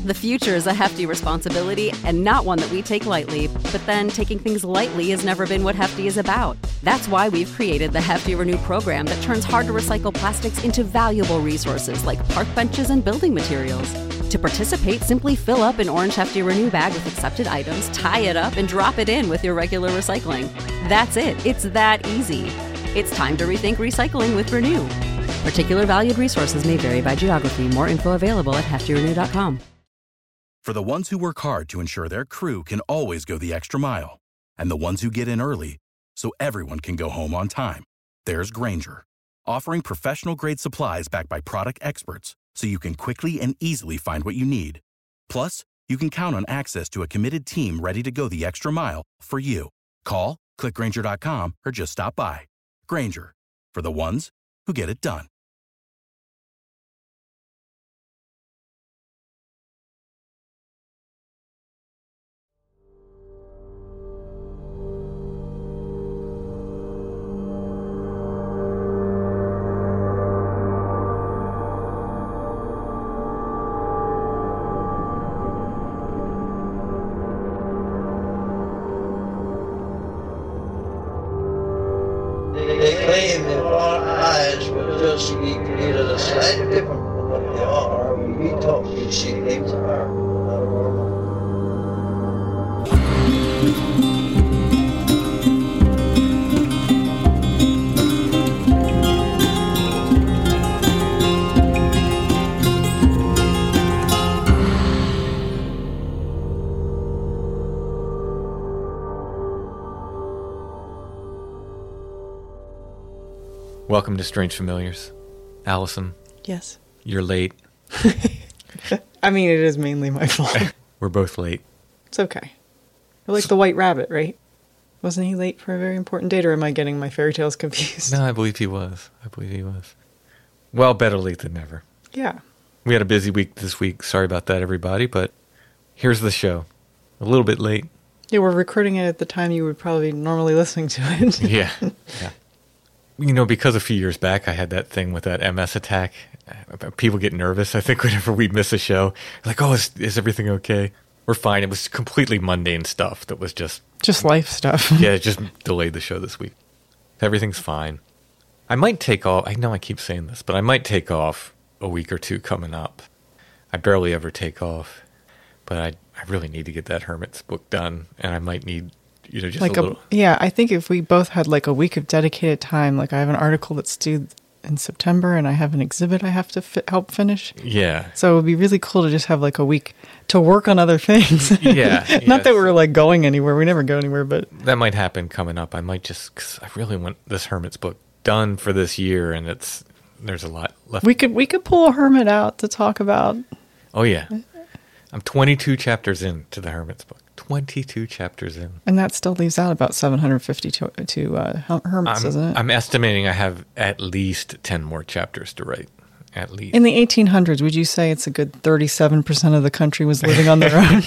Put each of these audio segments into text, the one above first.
The future is a hefty responsibility and not one that we take lightly, but then taking things lightly has never been what Hefty is about. That's why we've created the Hefty Renew program that turns hard-to-recycle plastics into valuable resources like park benches and building materials. To participate, simply fill up an orange Hefty Renew bag with accepted items, tie it up, and drop it in with your regular recycling. That's it. It's that easy. It's time to rethink recycling with Renew. Particular valued resources may vary by geography. More info available at heftyrenew.com. For the ones who work hard to ensure their crew can always go the extra mile, and the ones who get in early so everyone can go home on time, there's Grainger, offering professional-grade supplies backed by product experts so you can quickly and easily find what you need. Plus, you can count on access to a committed team ready to go the extra mile for you. Call, click Grainger.com, or just stop by. Grainger, for the ones who get it done. They claim that our eyes will just be created a slightly different from what they are when we talk, we see things are not normal. Welcome to Strange Familiars. Allison, Yes. you're late. I mean, it is mainly my fault. We're both late. It's okay. We're like the White Rabbit, right? Wasn't he late for a very important date, or am I getting my fairy tales confused? No, I believe he was. Well, better late than never. Yeah. We had a busy week this week. Sorry about that, everybody, but here's the show. A little bit late. Yeah, we're recording it at the time you would probably normally listening to it. Yeah. You know, because a few years back I had that thing with that MS attack. People get nervous, I think, whenever we miss a show. Like, oh, is everything okay? We're fine. It was completely mundane stuff that was just life stuff. Yeah, it just delayed the show this week. Everything's fine. I might take off. I know I keep saying this, but I might take off a week or two coming up. I barely ever take off, but I really need to get that Hermit's book done, and I might need, just like a little. Yeah, I think if we both had like a week of dedicated time, like I have an article that's due in September, and I have an exhibit I have to help finish. Yeah. So it would be really cool to just have like a week to work on other things. Yeah. Not that we're like going anywhere. We never go anywhere, but that might happen coming up. I might just, because I really want this Hermit's book done for this year, and there's a lot left. We could pull a Hermit out to talk about. Oh yeah, I'm 22 chapters into the Hermit's book. 22 chapters in, and that still leaves out about 750 to Hermits, doesn't it? I'm estimating I have at least 10 more chapters to write. At least. In the 1800s, would you say it's a good 37% of the country was living on their own?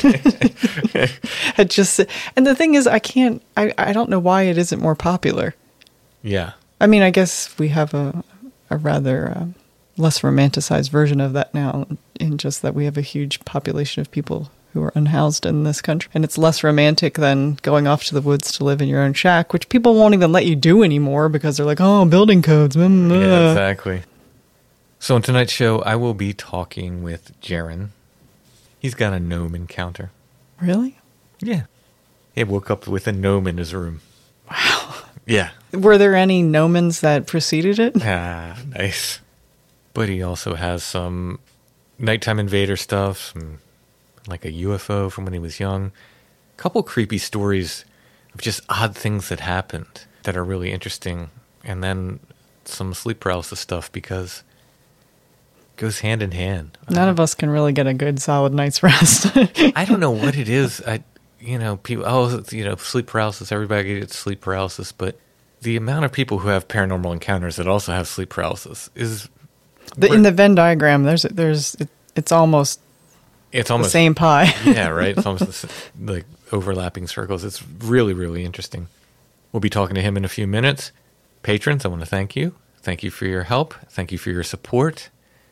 And the thing is, I don't know why it isn't more popular. Yeah. I mean, I guess we have a rather less romanticized version of that now, in just that we have a huge population of people who are unhoused in this country. And it's less romantic than going off to the woods to live in your own shack, which people won't even let you do anymore because they're like, oh, building codes. Yeah, exactly. So on tonight's show, I will be talking with Jaron. He's got a gnome encounter. Really? Yeah. He woke up with a gnome in his room. Wow. Yeah. Were there any gnomons that preceded it? Ah, nice. But he also has some nighttime invader stuff, like a UFO from when he was young. A couple creepy stories of just odd things that happened that are really interesting. And then some sleep paralysis stuff, because it goes hand in hand. None of us can really get a good solid night's rest. I don't know what it is. People, sleep paralysis, everybody gets sleep paralysis, but the amount of people who have paranormal encounters that also have sleep paralysis is... in the Venn diagram, it's almost the same pie. Yeah, right? It's almost like overlapping circles. It's really, really interesting. We'll be talking to him in a few minutes. Patrons, I want to thank you. Thank you for your help. Thank you for your support.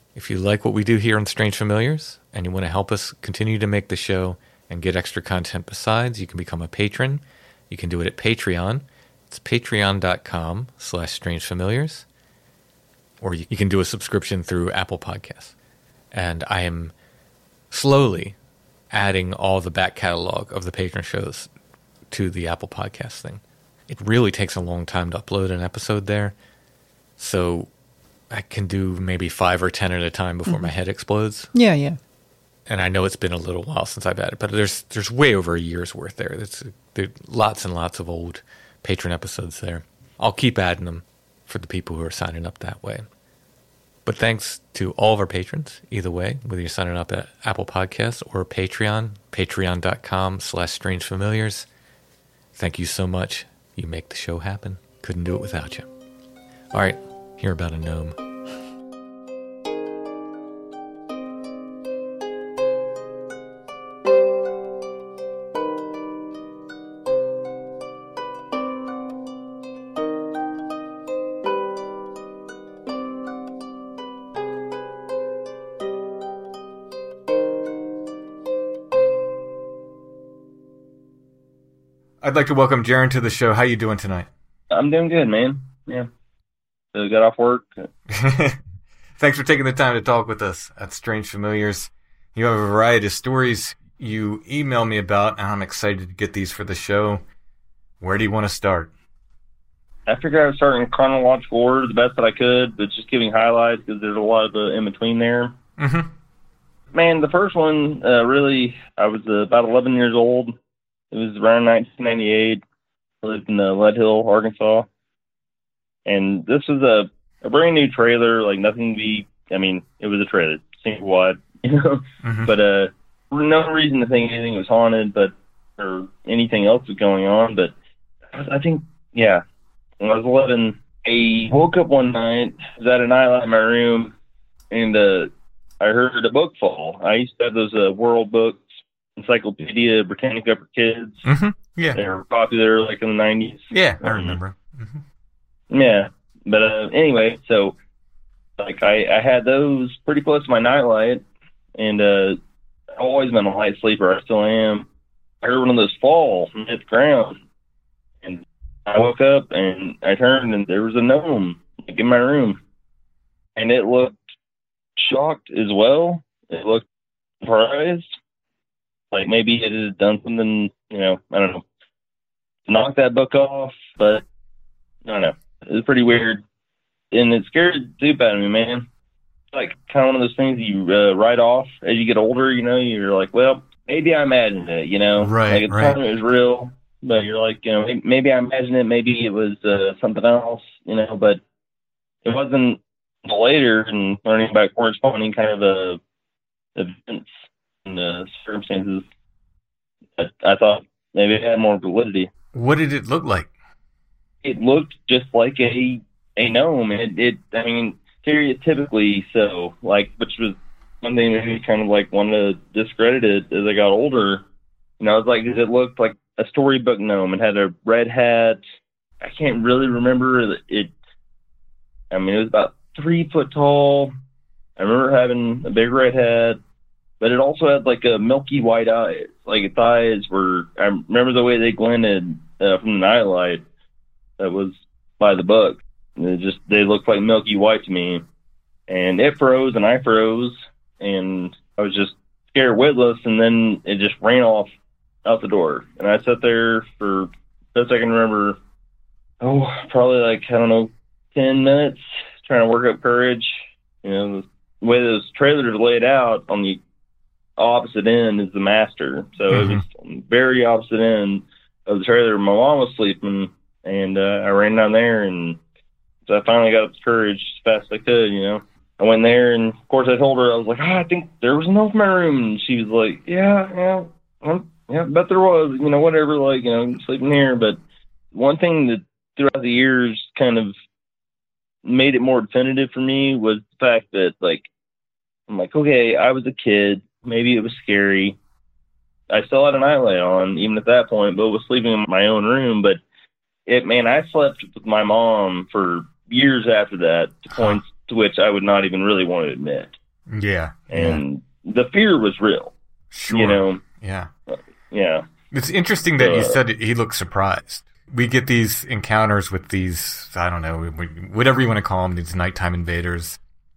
If you like what we do here on Strange Familiars and you want to help us continue to make the show and get extra content besides, you can become a patron. You can do it at Patreon. It's patreon.com/strangefamiliars. Or you can do a subscription through Apple Podcasts. And I am slowly adding all the back catalog of the patron shows to the Apple Podcast thing. It really takes a long time to upload an episode there. So I can do maybe 5 or 10 at a time before my head explodes. Yeah. And I know it's been a little while since I've added, but there's way over a year's worth there. There's lots and lots of old patron episodes there. I'll keep adding them for the people who are signing up that way. But thanks to all of our patrons, either way, whether you're signing up at Apple Podcasts or Patreon, patreon.com/strangefamiliars. Thank you so much. You make the show happen. Couldn't do it without you. All right, hear about a gnome. I'd like to welcome Jaron to the show. How you doing tonight? I'm doing good, man. Yeah. So got off work. Thanks for taking the time to talk with us at Strange Familiars. You have a variety of stories you email me about, and I'm excited to get these for the show. Where do you want to start? I figured I would start in chronological order the best that I could, but just giving highlights because there's a lot of in between there. Mm-hmm. Man, the first one, really, I was about 11 years old. It was around 1998. I lived in Lead Hill, Arkansas. And this was a brand new trailer, like nothing to be, it was a trailer, single wide, Mm-hmm. But no reason to think anything was haunted, or anything else was going on. But I think, when I was 11, I woke up one night, was at a nightlight in my room, and I heard a book fall. I used to have those world books, Encyclopedia Britannica for kids. Mm-hmm. Yeah. They were popular like in the 90s. Yeah, I remember. Mm-hmm. Yeah. But anyway, so like I had those pretty close to my nightlight, and I've always been a light sleeper. I still am. I heard one of those fall and hit the ground, and I woke up and I turned and there was a gnome like, in my room, and it looked shocked as well. It looked surprised. Like maybe it had done something, I don't know, to knock that book off, but I don't know. It was pretty weird. And it scared the soup out of me, man. It's like kind of one of those things you write off as you get older, you're like, well, maybe I imagined it, Right, like at the right. time it was real, but you're like, maybe I imagined it, maybe it was something else, but it wasn't until later and learning about corresponding kind of events and circumstances that I thought maybe it had more validity. What did it look like? It looked just like a gnome. Stereotypically so, like, which was one thing that made me kind of like wanted to discredit it as I got older. I was like, it looked like a storybook gnome. It had a red hat. I can't really remember it. It was about 3 foot tall. I remember having a big red hat, but it also had like a milky white eye. Like its eyes were, I remember the way they glinted from the nightlight that was by the book. They looked like milky white to me. And it froze and I froze and I was just scared witless, and then it just ran off out the door. And I sat there for, best I can remember, probably like, 10 minutes trying to work up courage. The way those trailers are laid out on the opposite end is the master. So It was on the very opposite end of the trailer. My mom was sleeping, and I ran down there, and so I finally got up the courage as fast as I could, I went there, and of course I told her, I was like, I think there was a gnome in my room. And she was like, yeah, I bet there was, whatever, like, sleeping here. But one thing that throughout the years kind of made it more definitive for me was the fact that, like, I'm like, okay, I was a kid. Maybe it was scary. I still had a nightlight on, even at that point, but was sleeping in my own room. But I slept with my mom for years after that, to points to which I would not even really want to admit. Yeah. And the fear was real. Sure. You know? Yeah. Yeah. It's interesting that you said he looked surprised. We get these encounters with these, I don't know, whatever you want to call them, these nighttime invaders.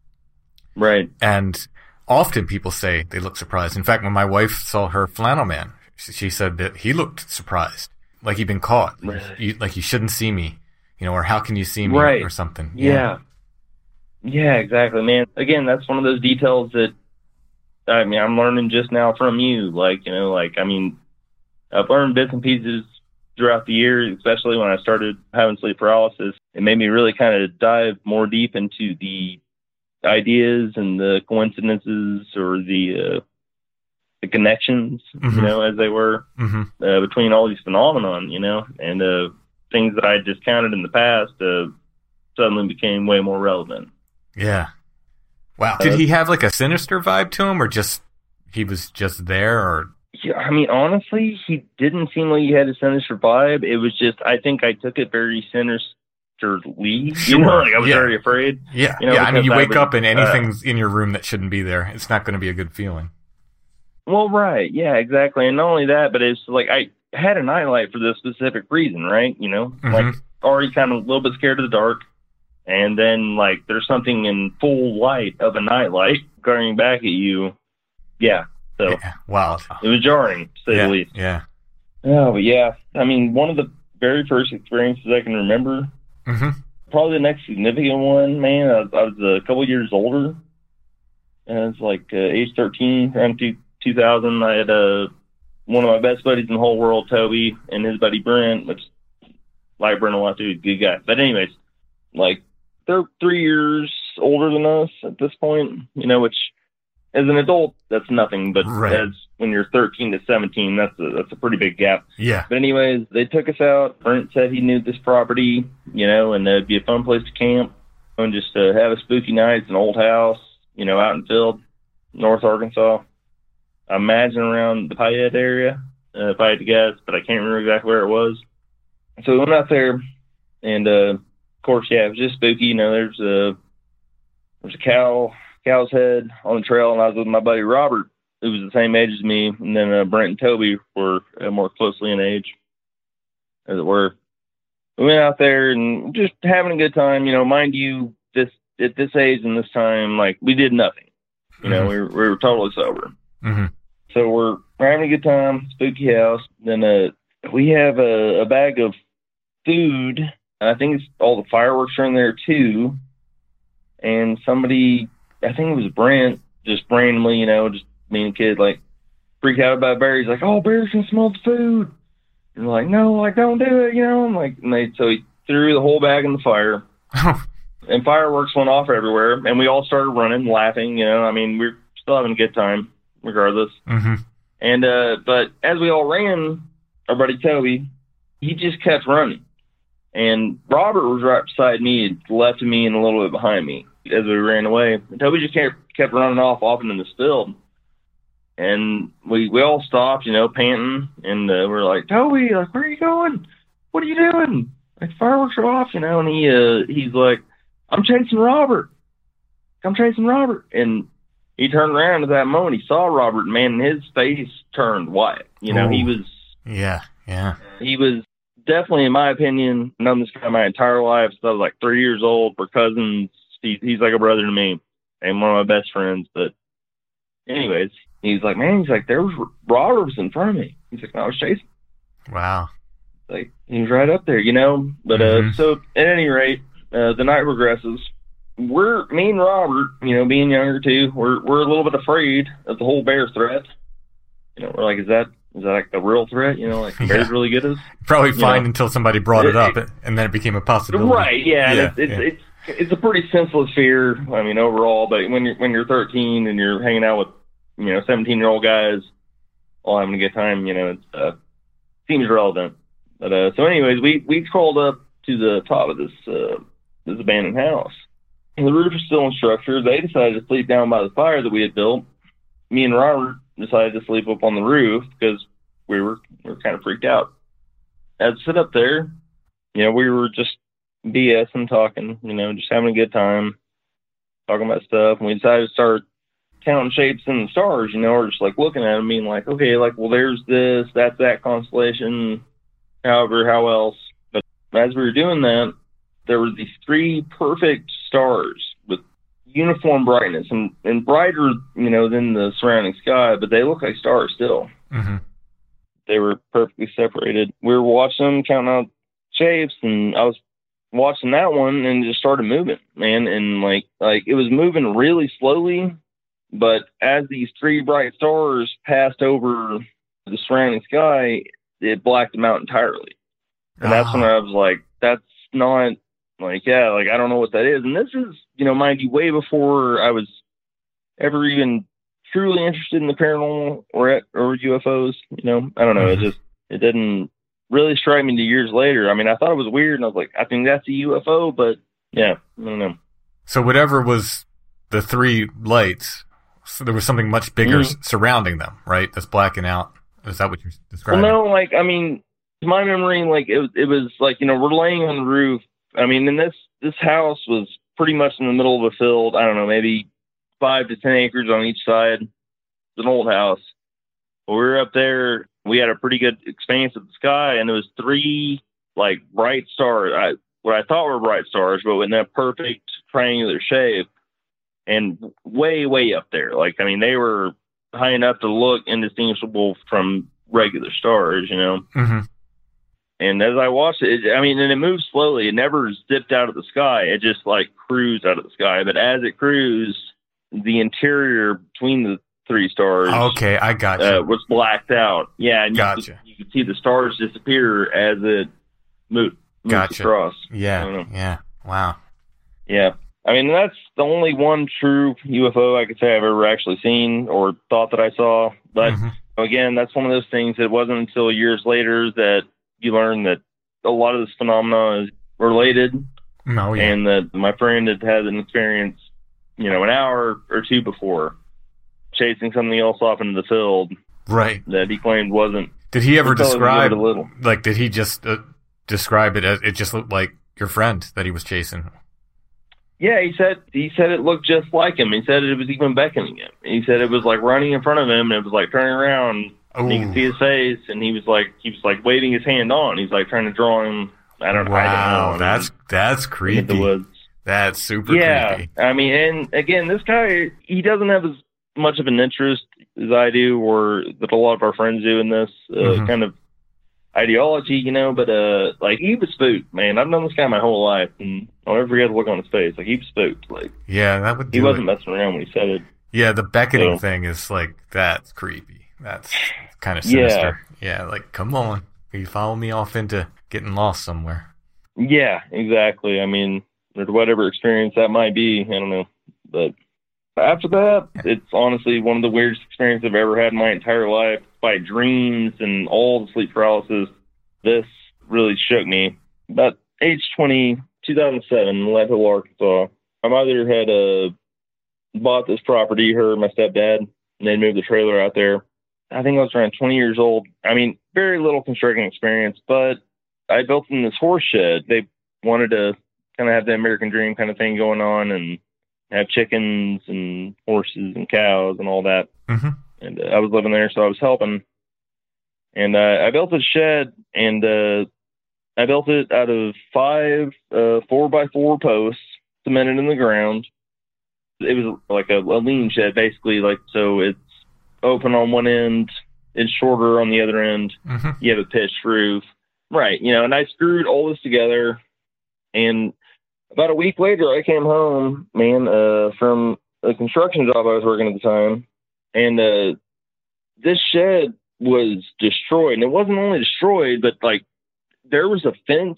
Right. And often people say they look surprised. In fact, when my wife saw her flannel man, she said that he looked surprised, like he'd been caught. Right. Like you shouldn't see me, you know, or how can you see me, right. or something. Yeah. Yeah, exactly, man. Again, that's one of those details that, I mean, I'm learning just now from you. Like, you know, like, I mean, I've learned bits and pieces throughout the years, especially when I started having sleep paralysis. It made me really kind of dive more deep into the ideas and the coincidences or the connections, Mm-hmm. you know, as they were between all these phenomenon, you know, and things that I discounted in the past suddenly became way more relevant. Yeah. Wow. Did he have like a sinister vibe to him, or just he was just there, or? Yeah, I mean, honestly, he didn't seem like he had a sinister vibe. It was just, I think I took it very sinisterly. Sure. You know, like I was Yeah. very afraid. Yeah. You know, yeah. I mean, because you I wake was, up and anything's in your room that shouldn't be there. It's not going to be a good feeling. Well, right. Yeah, exactly. And not only that, but it's like I had a nightlight for this specific reason, right? You know, like already kind of a little bit scared of the dark. And then, like, there's something in full light of a nightlight glaring back at you. Yeah. So Yeah. Wild. it was jarring, to say Yeah. the least. Yeah. Oh, but yeah. I mean, one of the very first experiences I can remember, probably the next significant one, man, I was a couple years older. And it's like age 13, around 2000. I had one of my best buddies in the whole world, Toby, and his buddy Brent, which like Brent a lot too, good guy. But anyways, like they're 3 years older than us at this point, you know, which as an adult, that's nothing. But Right. as when you're 13 to 17, that's a pretty big gap. Yeah. But anyways, they took us out. Brent said he knew this property, you know, and it'd be a fun place to camp and just have a spooky night. It's an old house, you know, out in Field, North Arkansas. I imagine around the Payette area, if I had to guess, but I can't remember exactly where it was. So we went out there, and of course, yeah, it was just spooky. You know, there's a cow's head on the trail, and I was with my buddy Robert, who was the same age as me, and then Brent and Toby were more closely in age, as it were. We went out there and just having a good time. You know, mind you, at this age and this time, like, we did nothing. You know, we were totally sober. So we're having a good time, spooky house. Then we have a bag of food, and I think it's all the fireworks are in there too. And somebody, I think it was Brent, just randomly, you know, just being a kid, like, freaked out about Barry. He's like, "Oh, Barry's gonna smell the food." And we're like, "No, like, don't do it," you know. I'm like, so he threw the whole bag in the fire. And fireworks went off everywhere, and we all started running, laughing, you know. I mean, we're still having a good time, regardless. And, but as we all ran, our buddy Toby, he just kept running. And Robert was right beside me, and left me and a little bit behind me as we ran away. And Toby just kept running off into this field. And we all stopped, you know, panting, and we're like, "Toby, like, where are you going? What are you doing? Like, fireworks are off," you know. And he's like, I'm chasing Robert. And he turned around at that moment. He saw Robert, man, and his face turned white. You know, he was... Yeah. He was definitely, in my opinion, known this guy my entire life since I was like 3 years old. We're cousins. He's like a brother to me and one of my best friends. But anyways, he's like, man, he's like, there was Robert was in front of me. He's like, I was chasing. Wow. Like, he was right up there, you know. But so at any rate, the night progresses. Me and Robert, you know, being younger too, we're a little bit afraid of the whole bear threat. You know, we're like, is that like the real threat? You know, like, the bear's really get us? Probably fine until somebody brought it up, and then it became a possibility. Right? Yeah. It's a pretty senseless fear. I mean, overall, but when you're 13 and you're hanging out with, you know, 17-year-old guys, all having a good time, you know, it seems relevant. But so, anyways, we crawled up to the top of this abandoned house. And the roof is still in structure. They decided to sleep down by the fire that we had built. Me and Robert decided to sleep up on the roof because we were kind of freaked out. I'd sit up there, you know, we were just BSing, talking, you know, just having a good time, talking about stuff. And we decided to start counting shapes in the stars, you know, or just like looking at them, being like, okay, like, well, there's this, that's that constellation, however, how else. But as we were doing that, there were these 3 perfect stars with uniform brightness and brighter, you know, than the surrounding sky, but they look like stars still. Mm-hmm. They were perfectly separated. We were watching them, counting out shapes, and I was watching that one and it just started moving, man. And like it was moving really slowly, but as these 3 bright stars passed over the surrounding sky, it blacked them out entirely. And that's when I was like, that's not like, yeah, like, I don't know what that is. And this is, you know, mind you, way before I was ever even truly interested in the paranormal or UFOs, you know. I don't know. It didn't really strike me to years later. I mean, I thought it was weird, and I was like, I think that's a UFO, but yeah, I don't know. So whatever was the 3 lights, so there was something much bigger surrounding them, right? That's blacking out. Is that what you're describing? Well, no, like, I mean, to my memory, like, it was like, you know, we're laying on the roof. I mean, and this house was pretty much in the middle of a field. I don't know, maybe 5 to 10 acres on each side. It's an old house. But we were up there. We had a pretty good expanse of the sky, and there was 3 like bright stars. What I thought were bright stars, but in that perfect triangular shape, and way, way up there. Like, I mean, they were high enough to look indistinguishable from regular stars, you know. Mm-hmm. And as I watched it, I mean, and it moved slowly. It never zipped out of the sky. It just like cruised out of the sky. But as it cruised, the interior between the 3 stars, okay, I got you, was blacked out. Yeah, and gotcha. You could see the stars disappear as it moved gotcha. across. Yeah. Wow. Yeah. I mean, that's the only one true UFO I could say I've ever actually seen or thought that I saw. But again, that's one of those things. It wasn't until years later that you learn that a lot of this phenomena is related. Oh, yeah. And that my friend had an experience, you know, an hour or 2 before, chasing something else off into the field. Right. That he claimed wasn't. Did he ever describe, like, did he just describe it as it just looked like your friend that he was chasing? Yeah, he said it looked just like him. He said it was even beckoning him. He said it was like running in front of him, and it was like turning around. And you could see his face, and he was like waving his hand on. He's like trying to draw him. I don't know. Wow, that's creepy. In the woods. That's super creepy. I mean, and again, this guy, he doesn't have as much of an interest as I do, or that a lot of our friends do in this kind of ideology, you know. But like, he was spooked, man. I've known this guy my whole life, and I'll never forget the look on his face. Like, he was spooked. Like, yeah, that would. He wasn't messing around when he said it. Yeah, the beckoning thing is like, that's creepy. That's kind of sinister. Yeah, like, come on, you follow me off into getting lost somewhere. Yeah, exactly. I mean, or whatever experience that might be, I don't know. But after that, it's honestly one of the weirdest experiences I've ever had in my entire life. By dreams and all the sleep paralysis, this really shook me. About age 20, 2007, in Leadville, Arkansas, my mother had bought this property, her and my stepdad, and they moved the trailer out there. I think I was around 20 years old. I mean, very little construction experience, but I built in this horse shed. They wanted to kind of have the American dream kind of thing going on and have chickens and horses and cows and all that. Mm-hmm. And I was living there, so I was helping. And I built a shed, and I built it out of 5 4x4 posts cemented in the ground. It was like a lean shed, basically. Like, so it's open on one end, it's shorter on the other end. Mm-hmm. You have a pitched roof, right? You know, and I screwed all this together. And about a week later, I came home, man, from a construction job I was working at the time, and this shed was destroyed. And it wasn't only destroyed, but like, there was a fence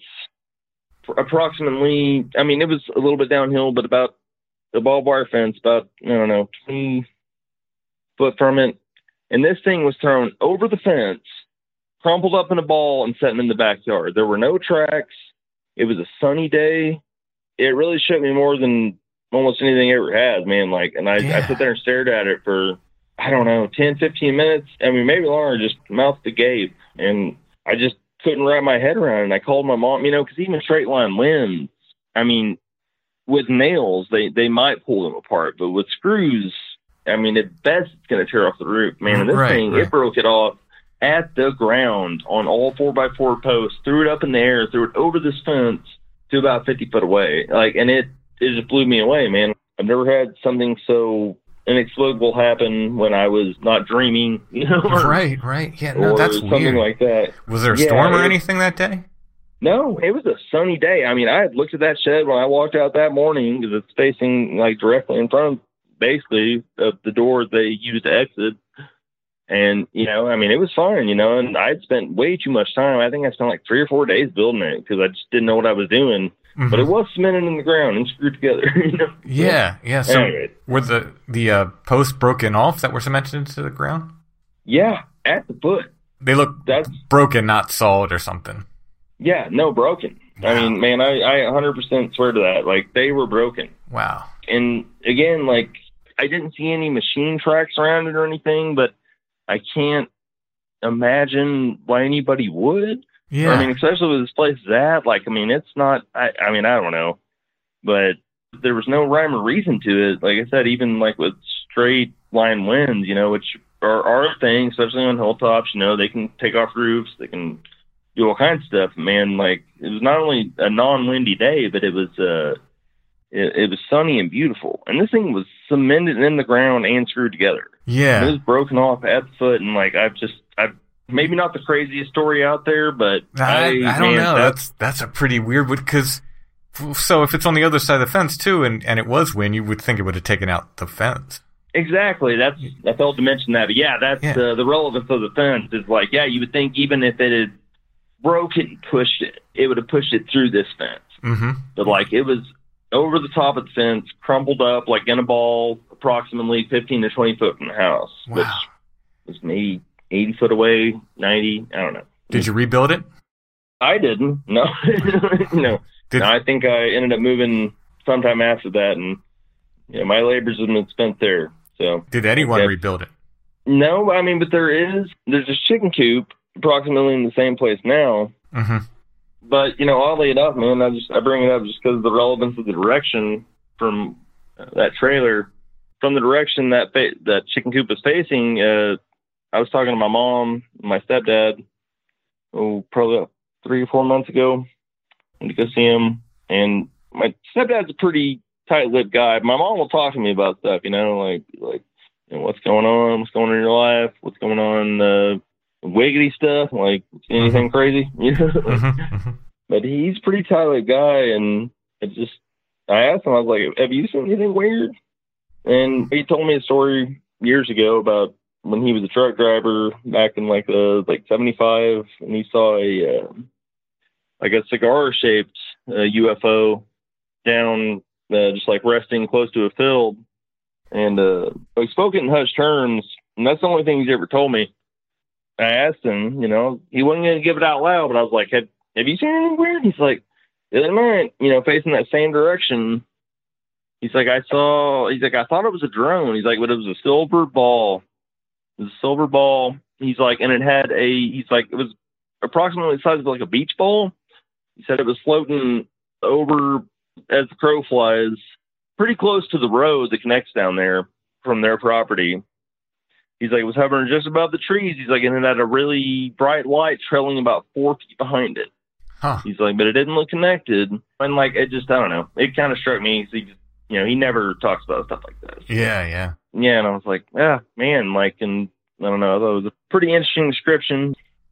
approximately, I mean, it was a little bit downhill, but about the barbed wire fence, about, I don't know, 20 foot from it. And this thing was thrown over the fence, crumpled up in a ball, and set in the backyard. There were no tracks. It was a sunny day. It really shook me more than almost anything I ever had, man. Like, and I sat there and stared at it for, I don't know, 10, 15 minutes. I mean, maybe longer, just mouth agape. And I just couldn't wrap my head around it. And I called my mom, you know, because even straight line limbs, I mean, with nails, they might pull them apart, but with screws, I mean, at best, it's going to tear off the roof, man. And this thing, it broke it off at the ground on all 4x4 posts, threw it up in the air, threw it over this fence to about 50 foot away. And it just blew me away, man. I've never had something so inexplicable happen when I was not dreaming, Right. Yeah, no, that's something weird. Like that. Was there a storm or anything that day? No, it was a sunny day. I mean, I had looked at that shed when I walked out that morning because it's facing directly in front of basically the door they used to exit. And, I mean, it was fine, and I'd spent way too much time. I think I spent 3 or 4 days building it because I just didn't know what I was doing. Mm-hmm. But it was cemented in the ground and screwed together. Yeah. So anyway. Were the posts broken off that were cemented into the ground? Yeah, at the foot. They look broken, not solid or something. Yeah, no, broken. Wow. I mean, man, I 100% swear to that. They were broken. Wow. And again, I didn't see any machine tracks around it or anything, but I can't imagine why anybody would. Yeah. I mean, especially with this place is at. It's not, I don't know. But there was no rhyme or reason to it. Like I said, even with straight line winds, which are a thing, especially on hilltops, they can take off roofs, they can do all kinds of stuff. Man, it was not only a non-windy day, but it was it was sunny and beautiful. And this thing was cemented in the ground and screwed together. Yeah. It was broken off at the foot, and I've maybe not the craziest story out there, but I don't know. That's a pretty weird one, because so if it's on the other side of the fence too, and it was wind, you would think it would have taken out the fence. Exactly. I failed to mention that, but that's the relevance of the fence is you would think even if it had broken, pushed it, it would have pushed it through this fence. Mm-hmm. But it was over the top of the fence, crumpled up in a ball, approximately 15 to 20 foot from the house, wow. which was maybe 80 foot away, 90, I don't know. Did you rebuild it? I didn't. No. No. I think I ended up moving sometime after that, and my labors have been spent there. So did anyone rebuild it? No, I mean, but there's a chicken coop approximately in the same place now. Mm-hmm. But oddly enough, man, I bring it up just because of the relevance of the direction from that trailer, from the direction that chicken coop is facing. I was talking to my mom, and my stepdad, probably about 3 or 4 months ago, and to go see him. And my stepdad's a pretty tight-lipped guy. My mom will talk to me about stuff, what's going on in your life, what's going on, wiggity stuff, anything crazy, Mm-hmm. But he's a pretty tight-lipped guy, and I asked him, I was like, have you seen anything weird? And he told me a story years ago about when he was a truck driver back in 75, and he saw a cigar-shaped UFO down, just resting close to a field. And he spoke it in hushed terms, and that's the only thing he's ever told me. I asked him, he wasn't going to give it out loud, but I was like, have you seen anything weird? He's like, the other night, facing that same direction, he's like, I thought it was a drone. He's like, but it was a silver ball. It was a silver ball. He's like, and it had it was approximately the size of a beach ball. He said it was floating over as the crow flies, pretty close to the road that connects down there from their property. He's like, it was hovering just above the trees. He's like, and it had a really bright light trailing about 4 feet behind it. Huh. He's like, but it didn't look connected. And it just, I don't know. It kind of struck me. So he never talks about stuff like this. Yeah. Yeah. And I was like, yeah, man, and I don't know. That was a pretty interesting description.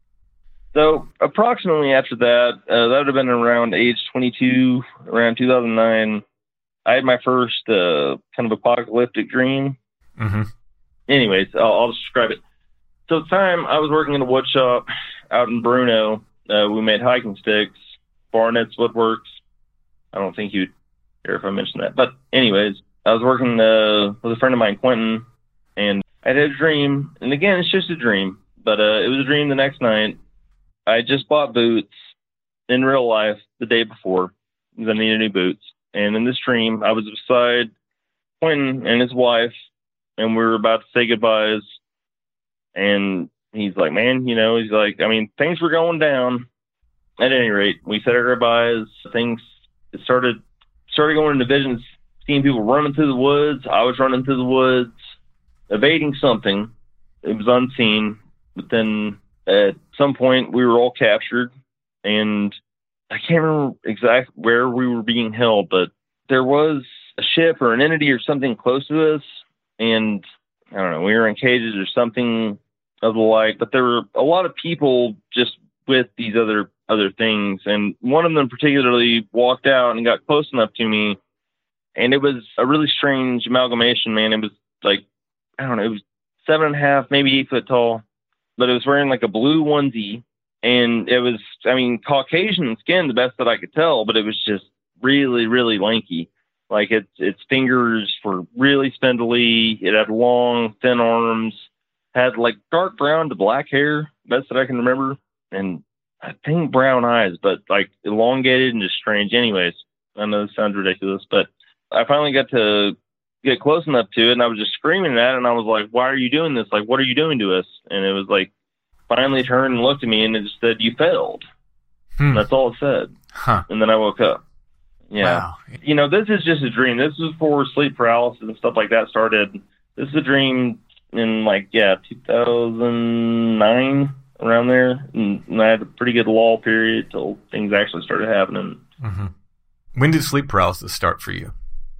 So approximately after that, that would have been around age 22, around 2009. I had my first kind of apocalyptic dream. Mm-hmm. Anyways, I'll describe it. So at the time, I was working in a wood shop out in Bruno. We made hiking sticks, Barnett's Woodworks. I don't think you'd care if I mentioned that. But anyways, I was working with a friend of mine, Quentin, and I had a dream. And again, it's just a dream. But it was a dream the next night. I just bought boots in real life the day before because I needed new boots. And in this dream, I was beside Quentin and his wife, and we were about to say goodbyes. And he's like, man, he's like, I mean, things were going down. At any rate, we said our goodbyes. Things started going into visions, seeing people running through the woods. I was running through the woods. evading something. It was unseen, but then at some point we were all captured, and I can't remember exactly where we were being held, but there was a ship or an entity or something close to us, and I don't know, we were in cages or something of the like, but there were a lot of people just with these other things, and one of them particularly walked out and got close enough to me, and it was a really strange amalgamation, man. It was like, I don't know, it was 7.5, maybe 8 foot tall, but it was wearing like a blue onesie, and it was, I mean, Caucasian skin, the best that I could tell, but it was just really, really lanky. Like its fingers were really spindly. It had long, thin arms, had like dark brown to black hair, best that I can remember, and I think brown eyes, but like elongated and just strange. Anyways, I know this sounds ridiculous, but I finally got to get close enough to it, and I was just screaming at it, and I was like, why are you doing this? Like, what are you doing to us? And it was like, finally turned and looked at me, and it just said, you failed. That's all it said. And then I woke up. Yeah. Wow. You know, this is just a dream. This was before sleep paralysis and stuff like that started. This is a dream in 2009, around there. And I had a pretty good lull period till things actually started happening. Mm-hmm. When did sleep paralysis start for you?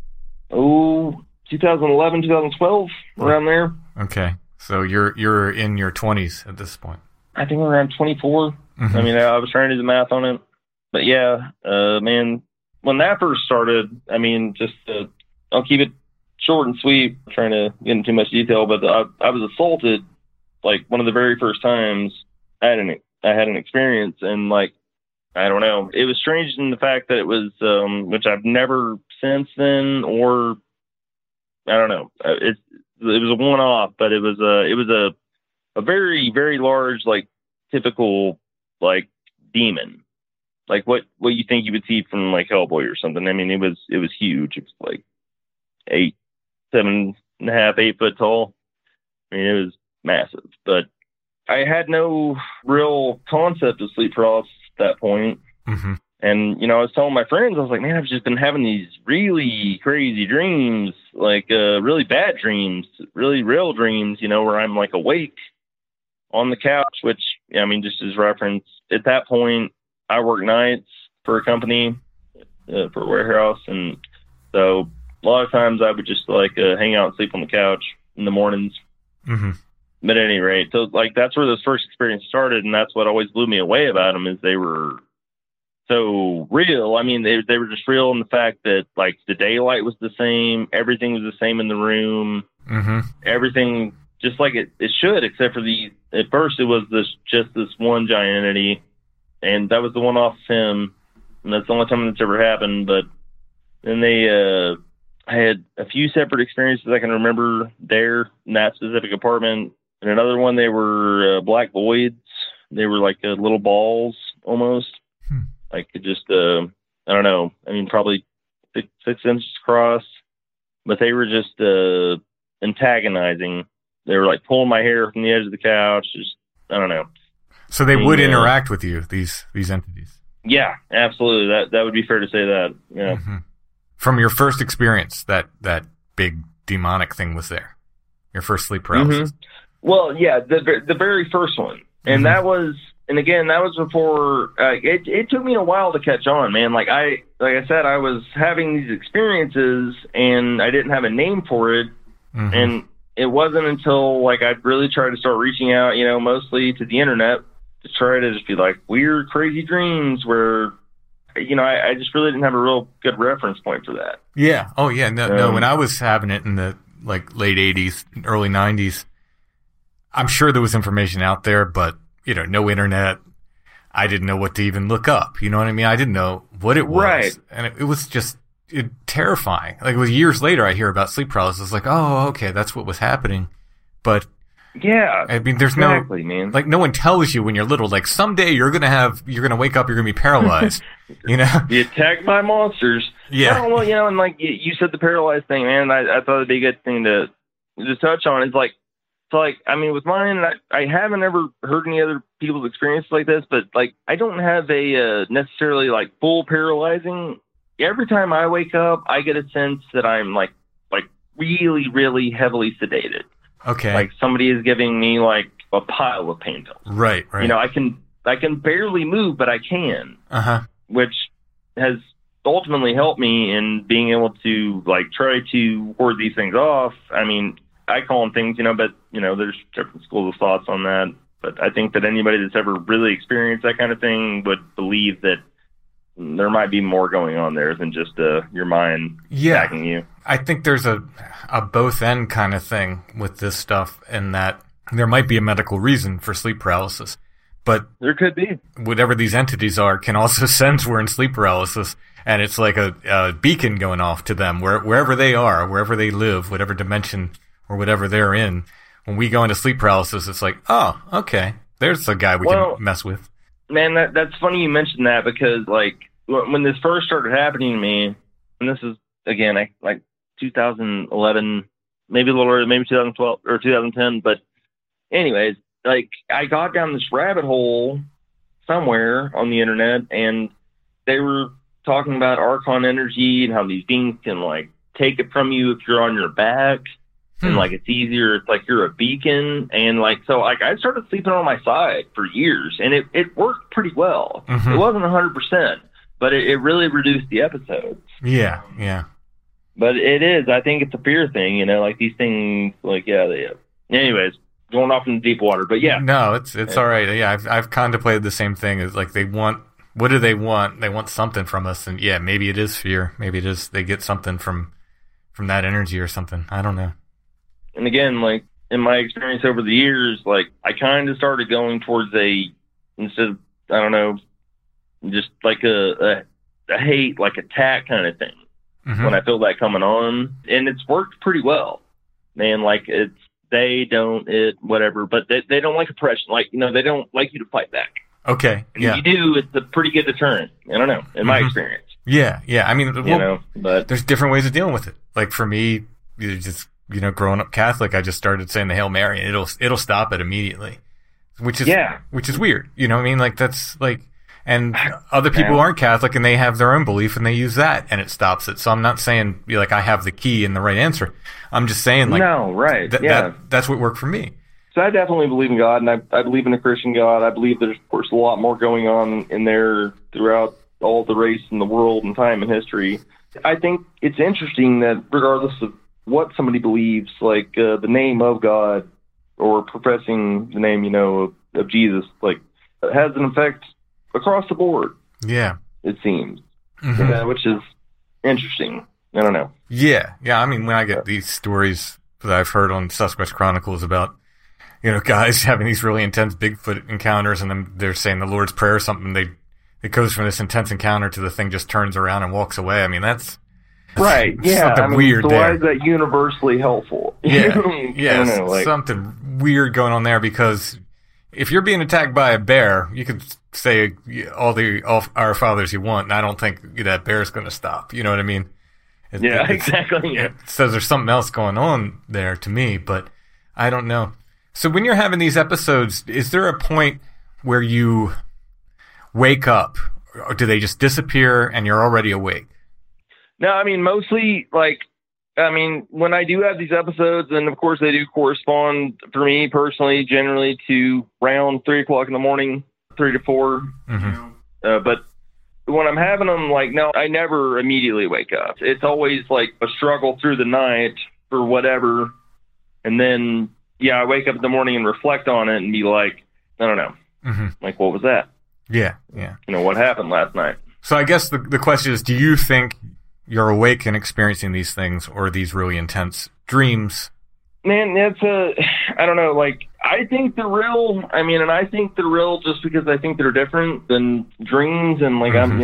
2011, 2012, around there. Okay. So you're in your 20s at this point. I think around 24. Mm-hmm. I mean, I was trying to do the math on it. But yeah, man, when that first started, I mean, I'll keep it short and sweet, trying to get into too much detail, but I was assaulted, like, one of the very first times I had an experience, and, like, I don't know. It was strange in the fact that it was, which I've never since then, or, I don't know. It was a one-off, but it was a very, very large, like, typical, like, demon. Like what you think you would see from like Hellboy or something. I mean, it was huge. It was like 7.5, 8 foot tall. I mean, it was massive, but I had no real concept of sleep paralysis at that point. Mm-hmm. And, you know, I was telling my friends, I was like, man, I've just been having these really crazy dreams, like really bad dreams, really real dreams, you know, where I'm like awake on the couch, which, I mean, just as reference, at that point, I work nights for a company, for a warehouse. And so a lot of times I would just like hang out and sleep on the couch in the mornings. Mm-hmm. But at any rate, so like that's where those first experiences started. And that's what always blew me away about them, is they were so real. I mean, they were just real in the fact that like the daylight was the same. Everything was the same in the room. Mm-hmm. Everything just like it should, except for at first it was this one giant entity. And that was the one off him, and that's the only time that's ever happened. But then I had a few separate experiences I can remember there in that specific apartment. And another one, they were black voids. They were like little balls almost. Like just, I don't know. I mean, probably 6 inches across. But they were just antagonizing. They were like pulling my hair from the edge of the couch. Just, I don't know. So they would interact with you, these entities. Yeah, absolutely. That would be fair to say that. Yeah. Mm-hmm. From your first experience, that big demonic thing was there. Your first sleep paralysis. Mm-hmm. Well, yeah, the very first one, and that was before. It took me a while to catch on, man. Like I said, I was having these experiences, and I didn't have a name for it, and it wasn't until like I really tried to start reaching out, you know, mostly to the internet, to try to just be like weird, crazy dreams where, you know, I just really didn't have a real good reference point for that. Yeah. Oh, yeah. No. When I was having it in the like late 80s, early 90s, I'm sure there was information out there, but, you know, no internet. I didn't know what to even look up. You know what I mean? I didn't know what it was. Right. And it was just terrifying. Like, it was years later I hear about sleep paralysis. Like, oh, okay, that's what was happening. But yeah, I mean, there's man. Like, no one tells you when you're little, like, someday you're going to wake up, you're going to be paralyzed, you know? Be attacked by monsters. Yeah. Well, you know, and like you said the paralyzed thing, man, I thought it'd be a good thing to touch on. It's like, so like, I mean, with mine, I haven't ever heard any other people's experiences like this, but like, I don't have a necessarily like full paralyzing. Every time I wake up, I get a sense that I'm like really, really heavily sedated. Okay. Like somebody is giving me like a pile of pain pills. Right. You know, I can barely move, but I can. Which has ultimately helped me in being able to like try to ward these things off. I mean, I call them things, you know, but you know, there's different schools of thoughts on that. But I think that anybody that's ever really experienced that kind of thing would believe that there might be more going on there than just your mind attacking you. I think there's a both end kind of thing with this stuff, in that there might be a medical reason for sleep paralysis, but there could be. Whatever these entities are can also sense we're in sleep paralysis, and it's like a beacon going off to them wherever they are, wherever they live, whatever dimension or whatever they're in. When we go into sleep paralysis, it's like, oh, okay, there's a guy we can mess with. Man, that's funny you mentioned that, because like when this first started happening to me, and this is again like 2011, maybe a little earlier, maybe 2012 or 2010, but anyways, like I got down this rabbit hole somewhere on the internet, and they were talking about Archon energy and how these beings can like take it from you if you're on your back. And like it's easier, it's like you're a beacon, and like so like I started sleeping on my side for years, and it worked pretty well. It wasn't 100%, but it really reduced the episodes. Yeah. But it is, I think it's a fear thing, you know, like these things, like anyways, going off in deep water, but yeah. No, it's all right. Yeah, I've contemplated the same thing. It's like what do they want? They want something from us, and yeah, maybe it is fear. Maybe it is they get something from that energy or something. I don't know. And again, like in my experience over the years, like I kind of started going towards instead of, I don't know, just like a hate, like attack kind of thing when I feel that coming on. And it's worked pretty well, man. Like whatever, but they don't like oppression. Like, you know, they don't like you to fight back. Okay. And if you do, it's a pretty good deterrent. I don't know, in my experience. Yeah. I mean, but there's different ways of dealing with it. Like for me, growing up Catholic, I just started saying the Hail Mary, and it'll stop it immediately, which is weird. You know what I mean? Like that's like, and other people aren't Catholic and they have their own belief and they use that and it stops it. So I'm not saying like I have the key and the right answer. I'm just saying like, no, right. That's what worked for me. So I definitely believe in God, and I believe in a Christian God. I believe there's, of course, a lot more going on in there throughout all the race and the world and time and history. I think it's interesting that regardless of what somebody believes, like the name of God or professing the name, you know, of Jesus, like has an effect across the board. Yeah, it seems, which is interesting. I don't know. Yeah. I mean, when I get these stories that I've heard on Sasquatch Chronicles about, you know, guys having these really intense Bigfoot encounters, and then they're saying the Lord's Prayer or something, it goes from this intense encounter to the thing just turns around and walks away. I mean, that's right. Yeah. Something weird so there. Why is that universally helpful? Yeah. I don't know, something weird going on there, because if you're being attacked by a bear, you can say all our fathers you want, and I don't think that bear's going to stop. You know what I mean? Exactly. It says there's something else going on there to me, but I don't know. So when you're having these episodes, is there a point where you wake up, or do they just disappear and you're already awake? No, I mean, mostly, when I do have these episodes, and of course they do correspond for me personally, generally to around 3 o'clock in the morning, 3 to 4. But when I'm having them, no, I never immediately wake up. It's always like a struggle through the night for whatever. And then, I wake up in the morning and reflect on it and be like, I don't know. Like, what was that? Yeah. What happened last night? So I guess the question is, do you think you're awake and experiencing these things, or these really intense dreams? Man, I don't know. I think they're real. I mean, and I think they're real just because I think they're different than dreams. And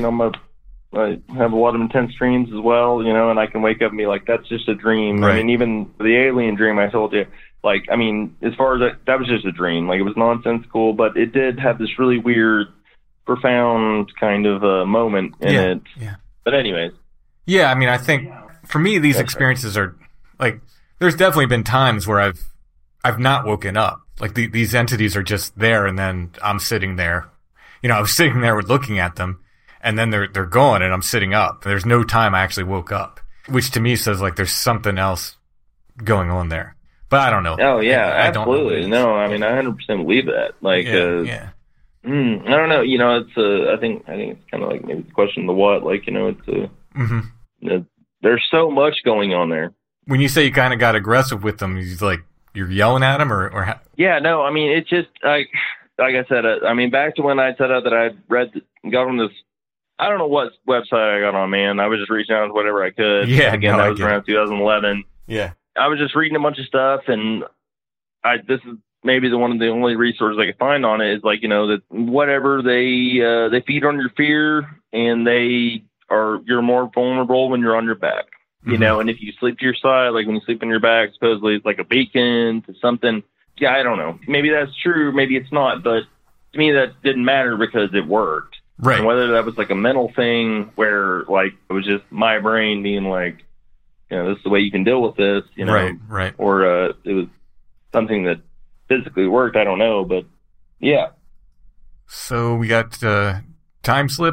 I have a lot of intense dreams as well, and I can wake up and be like, that's just a dream. Right. I mean, even the alien dream I told you, as far as that was just a dream. It was nonsensical, but it did have this really weird, profound kind of moment in it. Yeah. But anyways. Yeah, I mean, I think for me, these experiences are there's definitely been times where I've not woken up. These entities are just there, and then I'm sitting there. I was sitting there looking at them, and then they're gone, and I'm sitting up. There's no time I actually woke up, which to me says there's something else going on there. But I don't know. Oh yeah, I don't know absolutely. No, I mean I 100% believe that. Like, yeah. I don't know. You know, it's I think it's kind of like maybe the question of the what. Like, you know, it's you know, there's so much going on there. When you say you kind of got aggressive with them, you're yelling at them or how? Yeah, no, I mean, it's just like I said, I mean, back to when I said that I got on this, I don't know what website I got on, man. I was just reaching out to whatever I could. Yeah, again, that was around 2011. Yeah. I was just reading a bunch of stuff, and this is maybe one of the only resources I could find on it is like, you know, that whatever they feed on your fear, and you're more vulnerable when you're on your back. You know, and if you sleep to your side, like when you sleep on your back, supposedly it's like a beacon to something. Yeah, I don't know. Maybe that's true. Maybe it's not. But to me, that didn't matter because it worked. Right. And whether that was like a mental thing where like it was just my brain being like, you know, this is the way you can deal with this, you know, right. Or it was something that physically worked. I don't know. But yeah. So we got time slip.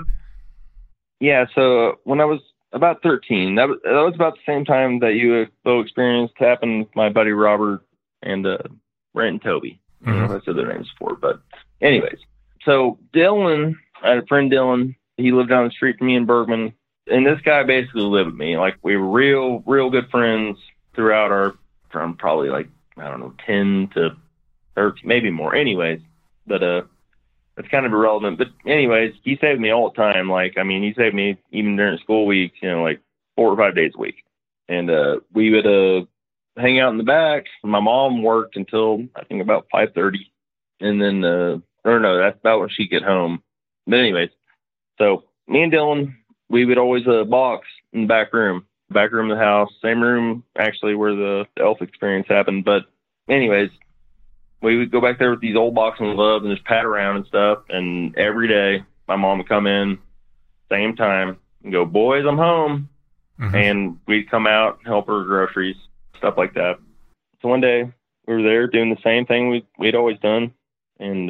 Yeah. So when I was about 13, that was about the same time that UFO experience happened with my buddy Robert and Brent and Toby. I don't know if I said their names before, but anyways. So Dylan, I had a friend Dylan. He lived down the street from me in Bergman, and this guy basically lived with me. Like we were real good friends throughout from probably like, I don't know, 10 to 13, maybe more. Anyways, but it's kind of irrelevant. But anyways, he saved me all the time. Like, I mean, he saved me even during school weeks, you know, like 4 or 5 days a week. And we would hang out in the back. My mom worked until I think about 5:30. And then, or no, that's about when she'd get home. But anyways, so me and Dylan, we would always box in the back room of the house. Same room, actually, where the elf experience happened. But anyways, we would go back there with these old boxes of gloves and just pat around and stuff. And every day, my mom would come in, same time, and go, "Boys, I'm home." And we'd come out, help her with groceries, stuff like that. So one day, we were there doing the same thing we'd always done. And,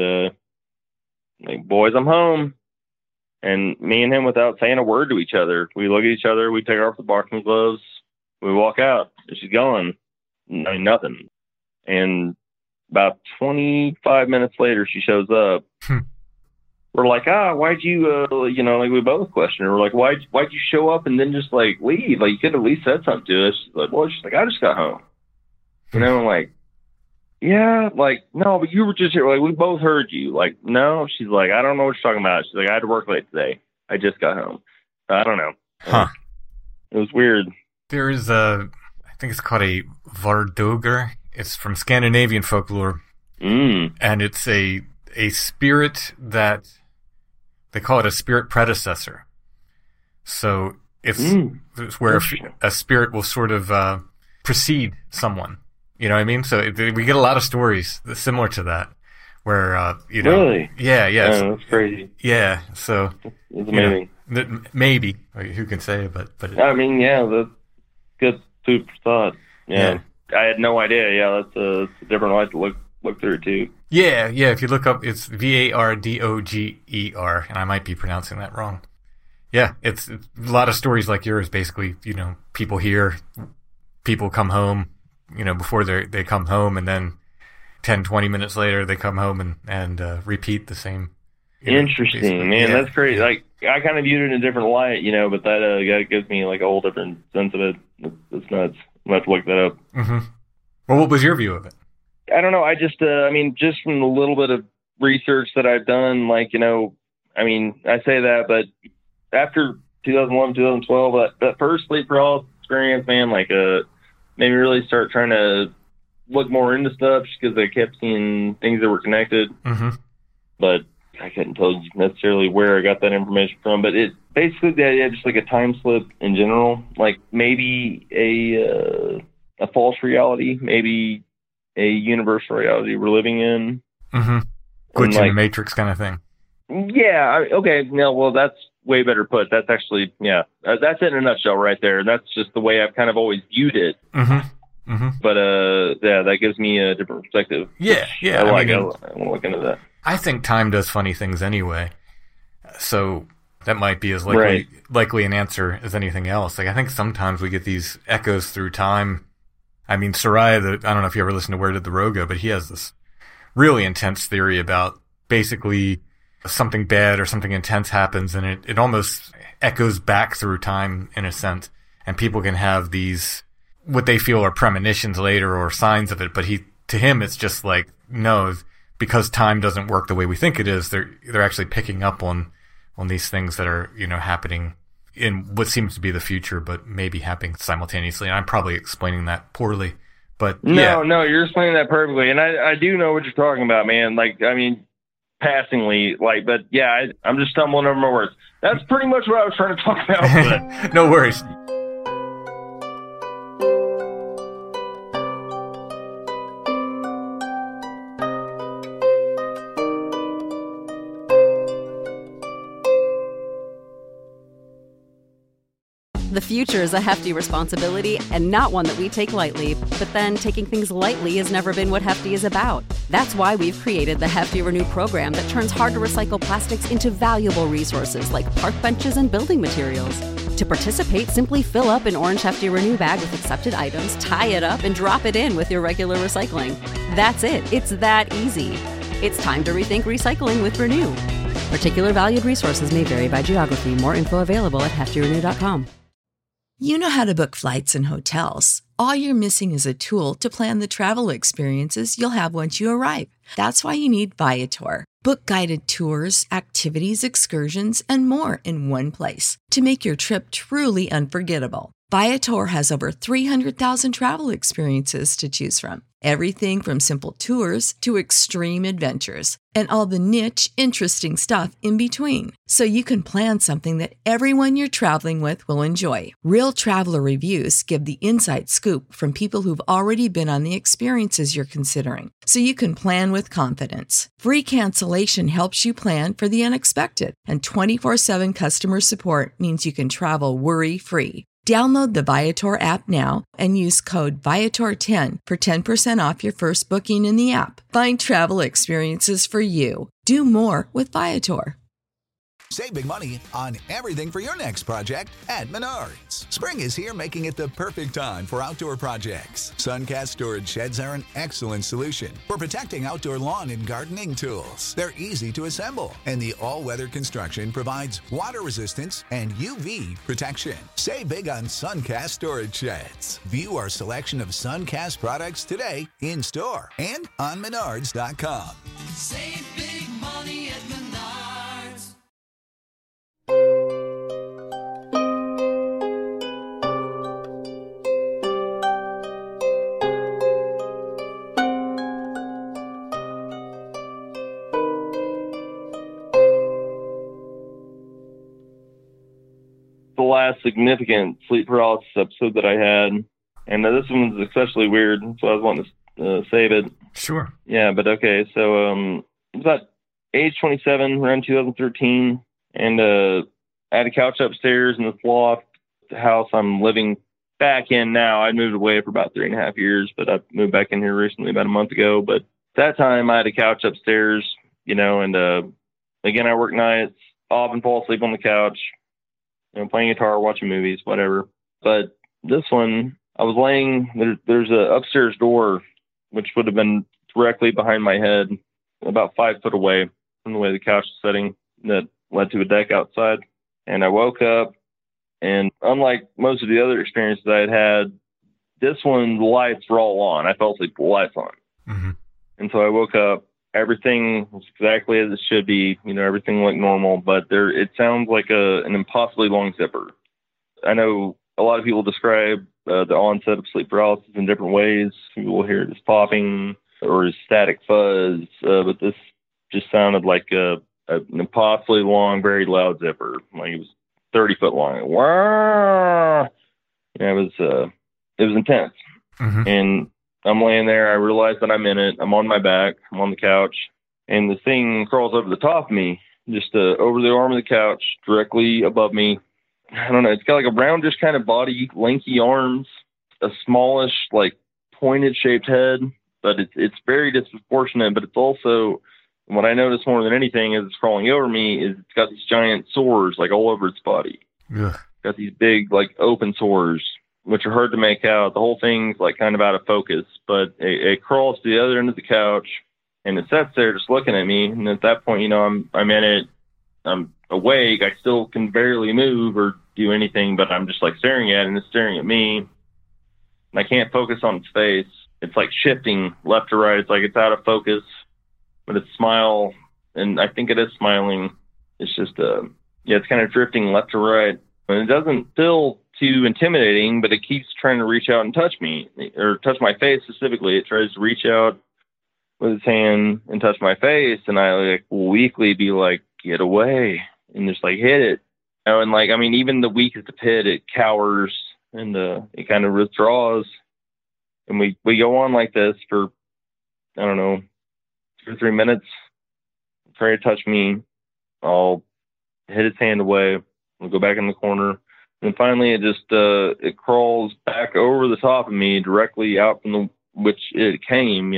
like, "Boys, I'm home." And me and him, without saying a word to each other, we look at each other, we take off the boxing gloves, we walk out, and she's gone. I mean, nothing. And about 25 minutes later, she shows up. We're like, why'd you, you know, like we both questioned her. We're like, why'd you show up and then just like leave? Like you could have at least said something to us. She's like, well, she's like, I just got home. You know, I'm like, yeah, like, no, but you were just here. Like, we both heard you. Like, no, she's like, I don't know what you're talking about. She's like, I had to work late today. I just got home. I don't know. It was weird. There is I think it's called a Vardoger. It's from Scandinavian folklore. And it's a spirit that they call it a spirit predecessor. So it's where a spirit will sort of precede someone. You know what I mean? So we get a lot of stories similar to that where, you know. Really? Yeah. Oh, that's crazy. Yeah. So. It's amazing. You know, maybe. Who can say? But I mean, yeah, that's good food for thought. Yeah. I had no idea. Yeah, that's a different light to look through too. Yeah. If you look up, it's Vardoger, and I might be pronouncing that wrong. Yeah, it's a lot of stories like yours. Basically, you know, people come home, you know, before they come home, and then 10, 20 minutes later they come home and repeat the same. Interesting, man. That's great. Like I kind of viewed it in a different light, you know, but that gives me like a whole different sense of it. It's nuts. I'm gonna have to look that up. Well, what was your view of it? I don't know. I just, I mean, just from the little bit of research that I've done, like, you know, I mean, I say that, but after 2011, 2012, that first sleep paralysis experience, man, like, made me really start trying to look more into stuff just because I kept seeing things that were connected. But I couldn't tell you necessarily where I got that information from. But it basically, yeah, just like a time slip in general, like maybe a false reality, maybe a universal reality we're living in. Glitch in the Matrix kind of thing. Yeah. Okay. No, well, that's way better put. That's actually, yeah, that's it in a nutshell right there. That's just the way I've kind of always viewed it. But, yeah, that gives me a different perspective. Yeah. I want to look into that. I think time does funny things anyway. So that might be as likely an answer as anything else. Like, I think sometimes we get these echoes through time I mean, Soraya, I don't know if you ever listened to Where Did the Row Go, but he has this really intense theory about basically something bad or something intense happens, and it almost echoes back through time in a sense, and people can have these, what they feel are premonitions later or signs of it, but to him, it's just like, no, because time doesn't work the way we think it is, they're actually picking up on these things that are, happening in what seems to be the future, but maybe happening simultaneously. And I'm probably explaining that poorly, but no, you're explaining that perfectly. And I do know what you're talking about, man. Like, I mean, passingly, but yeah, I'm just stumbling over my words. That's pretty much what I was trying to talk about. But. No worries. The future is a hefty responsibility and not one that we take lightly, but then taking things lightly has never been what Hefty is about. That's why we've created the Hefty Renew program that turns hard-to-recycle plastics into valuable resources like park benches and building materials. To participate, simply fill up an orange Hefty Renew bag with accepted items, tie it up, and drop it in with your regular recycling. That's it. It's that easy. It's time to rethink recycling with Renew. Particular valued resources may vary by geography. More info available at heftyrenew.com. You know how to book flights and hotels. All you're missing is a tool to plan the travel experiences you'll have once you arrive. That's why you need Viator. Book guided tours, activities, excursions, and more in one place to make your trip truly unforgettable. Viator has over 300,000 travel experiences to choose from. Everything from simple tours to extreme adventures and all the niche, interesting stuff in between. So you can plan something that everyone you're traveling with will enjoy. Real traveler reviews give the inside scoop from people who've already been on the experiences you're considering. So you can plan with confidence. Free cancellation helps you plan for the unexpected. And 24/7 customer support means you can travel worry-free. Download the Viator app now and use code Viator10 for 10% off your first booking in the app. Find travel experiences for you. Do more with Viator. Save big money on everything for your next project at Menards. Spring is here, making it the perfect time for outdoor projects. Suncast storage sheds are an excellent solution for protecting outdoor lawn and gardening tools. They're easy to assemble, and the all-weather construction provides water resistance and UV protection. Save big on Suncast storage sheds. View our selection of Suncast products today in store and on Menards.com. Save big money at Menards. The last significant sleep paralysis episode that I had, and this one's especially weird, so I was wanting to save it. Sure. Yeah, but okay, so it was about age 27, around 2013, and I had a couch upstairs in this loft, the house I'm living back in now. I moved away for about 3.5 years, but I moved back in here recently, about a month ago. But that time I had a couch upstairs, and again, I work nights, often fall asleep on the couch, playing guitar, watching movies, whatever. But this one, I was laying, there's a upstairs door, which would have been directly behind my head, about 5 foot away from the way the couch was setting, that led to a deck outside. And I woke up, and unlike most of the other experiences I had, this one, the lights were all on. I fell asleep with the lights on. Mm-hmm. And so I woke up, everything was exactly as it should be, everything looked normal, but it sounds like an impossibly long zipper. I know a lot of people describe the onset of sleep paralysis in different ways. People will hear it as popping or as static fuzz, but this just sounded like an impossibly long, very loud zipper. Like it was 30 foot long. Wow! It was intense. Mm-hmm. And I'm laying there. I realize that I'm in it. I'm on my back. I'm on the couch. And the thing crawls over the top of me, just over the arm of the couch, directly above me. I don't know. It's got like a roundish kind of body, lanky arms, a smallish, like pointed shaped head. But it's very disproportionate. But it's also, what I notice more than anything as it's crawling over me is it's got these giant sores like all over its body. Ugh. Got these big like open sores which are hard to make out. The whole thing's like kind of out of focus, but it crawls to the other end of the couch and it sits there just looking at me. And at that point, I'm in it. I'm awake. I still can barely move or do anything, but I'm just like staring at it and it's staring at me. And I can't focus on its face. It's like shifting left to right. It's like it's out of focus, but its smile, and I think it is smiling. It's just, it's kind of drifting left to right. And it doesn't feel too intimidating, but it keeps trying to reach out and touch me, or touch my face specifically. It tries to reach out with its hand and touch my face, and I like will weakly be like, get away, and just like hit it. And like, I mean, even the weakest of hit, it cowers and it kind of withdraws. And we go on like this for, I don't know, 2 or 3 minutes. Try to touch me. I'll hit its hand away. We'll go back in the corner. And finally it just, it crawls back over the top of me directly out from which it came,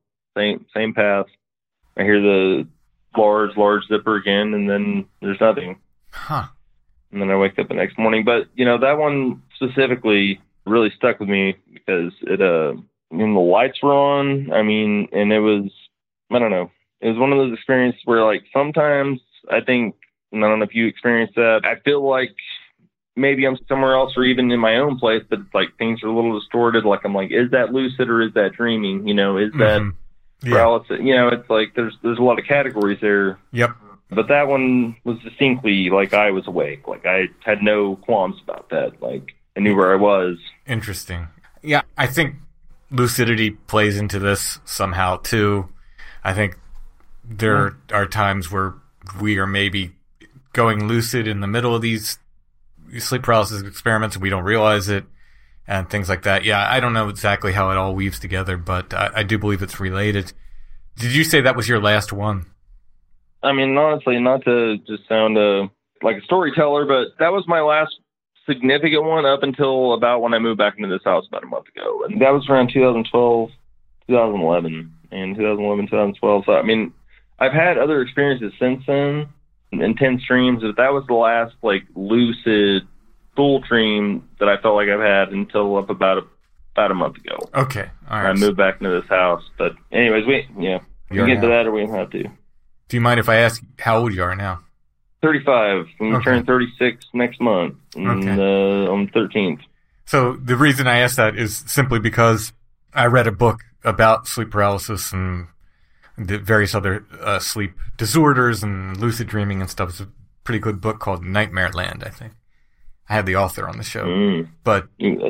same path. I hear the large zipper again, and then there's nothing. Huh. And then I wake up the next morning. But, that one specifically really stuck with me because the lights were on. I mean, and it was, I don't know. It was one of those experiences where like sometimes I think, and I don't know if you experienced that, I feel like maybe I'm somewhere else or even in my own place, but like things are a little distorted. Like I'm like, is that lucid or is that dreaming? Is that paralysis? It's like there's a lot of categories there. Yep. But that one was distinctly like I was awake. Like I had no qualms about that. Like I knew where I was. Interesting. Yeah, I think lucidity plays into this somehow too. I think there are times where we are maybe going lucid in the middle of these sleep paralysis experiments and we don't realize it and things like that. Yeah, I don't know exactly how it all weaves together, but I do believe it's related. Did you say that was your last one? I mean, honestly, not to just sound like a storyteller, but that was my last significant one up until about when I moved back into this house about a month ago. And that was around 2012, 2011, and 2011, 2012. So, I mean, I've had other experiences since then, intense dreams, but that was the last, like, lucid, full dream that I felt like I've had until up about a month ago. Okay, all right. I moved back into this house. But anyways, we get to that or we don't have to. Do you mind if I ask how old you are now? 35. I'm going to turn 36 next month on the 13th. So the reason I asked that is simply because I read a book about sleep paralysis and the various other sleep disorders and lucid dreaming and stuff. It's a pretty good book called Nightmare Land, I think. I had the author on the show. But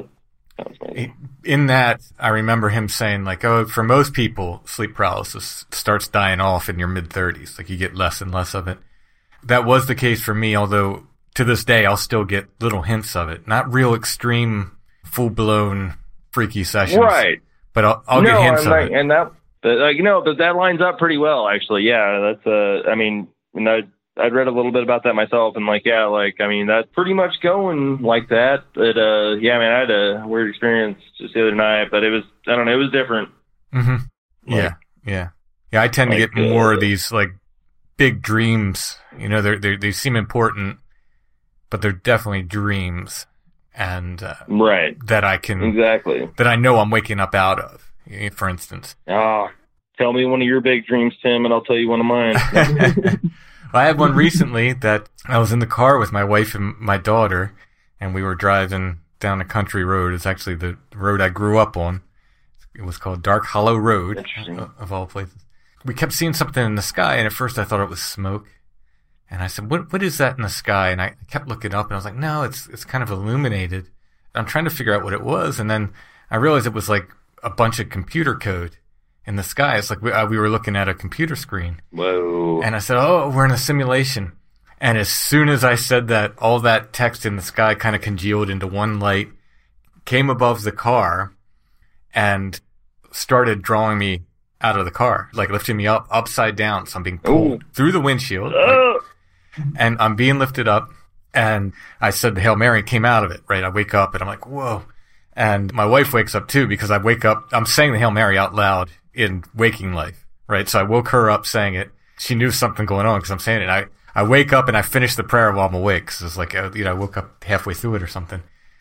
in that, I remember him saying, like, for most people, sleep paralysis starts dying off in your mid-30s. Like, you get less and less of it. That was the case for me, although to this day, I'll still get little hints of it. Not real extreme, full-blown, freaky sessions. Right. But I'll get hints of it. And that lines up pretty well, actually. Yeah, that's, I mean, I'd read a little bit about that myself, and that's pretty much going like that. But I had a weird experience just the other night, but it was different. Mm-hmm. Yeah. I tend to get more of these like big dreams. They seem important, but they're definitely dreams, and right that I can exactly that I know I'm waking up out of. For instance, tell me one of your big dreams, Tim, and I'll tell you one of mine. I had one recently that I was in the car with my wife and my daughter, and we were driving down a country road. It's actually the road I grew up on. It was called Dark Hollow Road, of all places. We kept seeing something in the sky, and at first I thought it was smoke. And I said, what is that in the sky? And I kept looking up, and I was like, no, it's kind of illuminated. I'm trying to figure out what it was, and then I realized it was like a bunch of computer code in the sky. It's like we were looking at a computer screen. Whoa. And I said, we're in a simulation. And as soon as I said that, all that text in the sky kind of congealed into one light, came above the car, and started drawing me out of the car, like lifting me up upside down. So I'm being pulled through the windshield. And I'm being lifted up. And I said the Hail Mary, came out of it, right? I wake up and I'm like, whoa. And my wife wakes up too, because I wake up, I'm saying the Hail Mary out loud in waking life, right? So I woke her up saying it. She knew something going on because I'm saying it. I wake up and I finish the prayer while I'm awake. So it's like, I woke up halfway through it or something.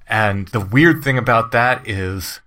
And the weird thing about that is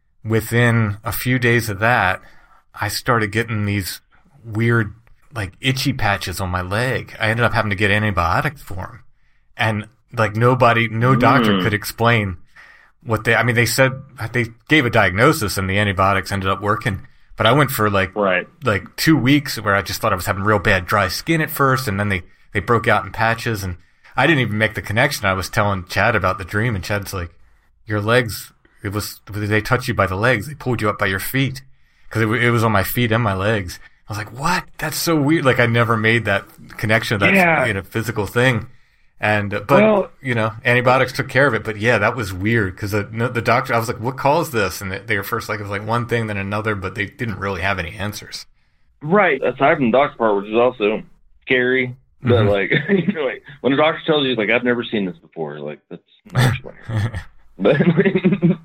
within a few days of that, I started getting these weird, like, itchy patches on my leg. I ended up having to get antibiotics for them. And, like, no doctor could explain what they said, they gave a diagnosis and the antibiotics ended up working. But I went for, like 2 weeks where I just thought I was having real bad dry skin at first, and then they broke out in patches, and I didn't even make the connection. I was telling Chad about the dream, and Chad's like, your legs, they touched you by the legs. They pulled you up by your feet. Because it was on my feet and my legs. I was like, what? That's so weird. Like, I never made that connection. That's a physical thing. And, antibiotics took care of it. But yeah, that was weird. Because the doctor, I was like, what caused this? And they were first like, it was like one thing, then another, but they didn't really have any answers. Right. Aside from the doctor part, which is also scary. But like, like when the doctor tells you, like, I've never seen this before, like, that's not what you want to hear.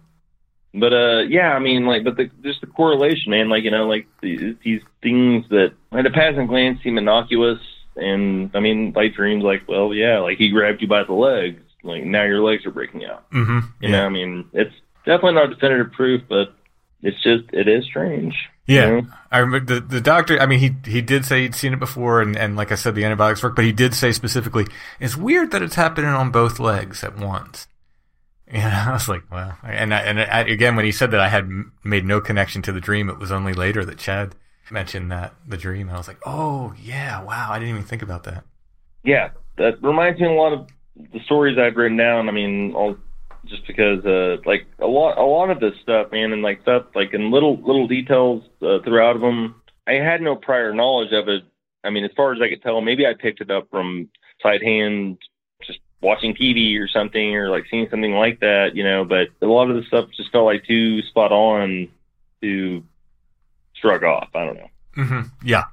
But yeah, I mean, like, but just the correlation, man, like, like these things that at a passing glance seem innocuous, and I mean, light dreams, like, well, yeah, like he grabbed you by the legs, like now your legs are breaking out. You know, I mean, it's definitely not definitive proof, but it is strange. Yeah, you know? I remember the doctor. I mean, he did say he'd seen it before, and like I said, the antibiotics work, but he did say specifically, it's weird that it's happening on both legs at once. Yeah, I was like, wow. And again, when he said that, I had made no connection to the dream. It was only later that Chad mentioned the dream. And I was like, oh, yeah, wow. I didn't even think about that. Yeah, that reminds me a lot of the stories I've written down. I mean, just because, like, a lot of this stuff, man, and like stuff, like in little details throughout them, I had no prior knowledge of it. I mean, as far as I could tell, maybe I picked it up from side hand, watching TV or something, or like seeing something like that, but a lot of the stuff just felt like too spot on to shrug off. I don't know. Yeah.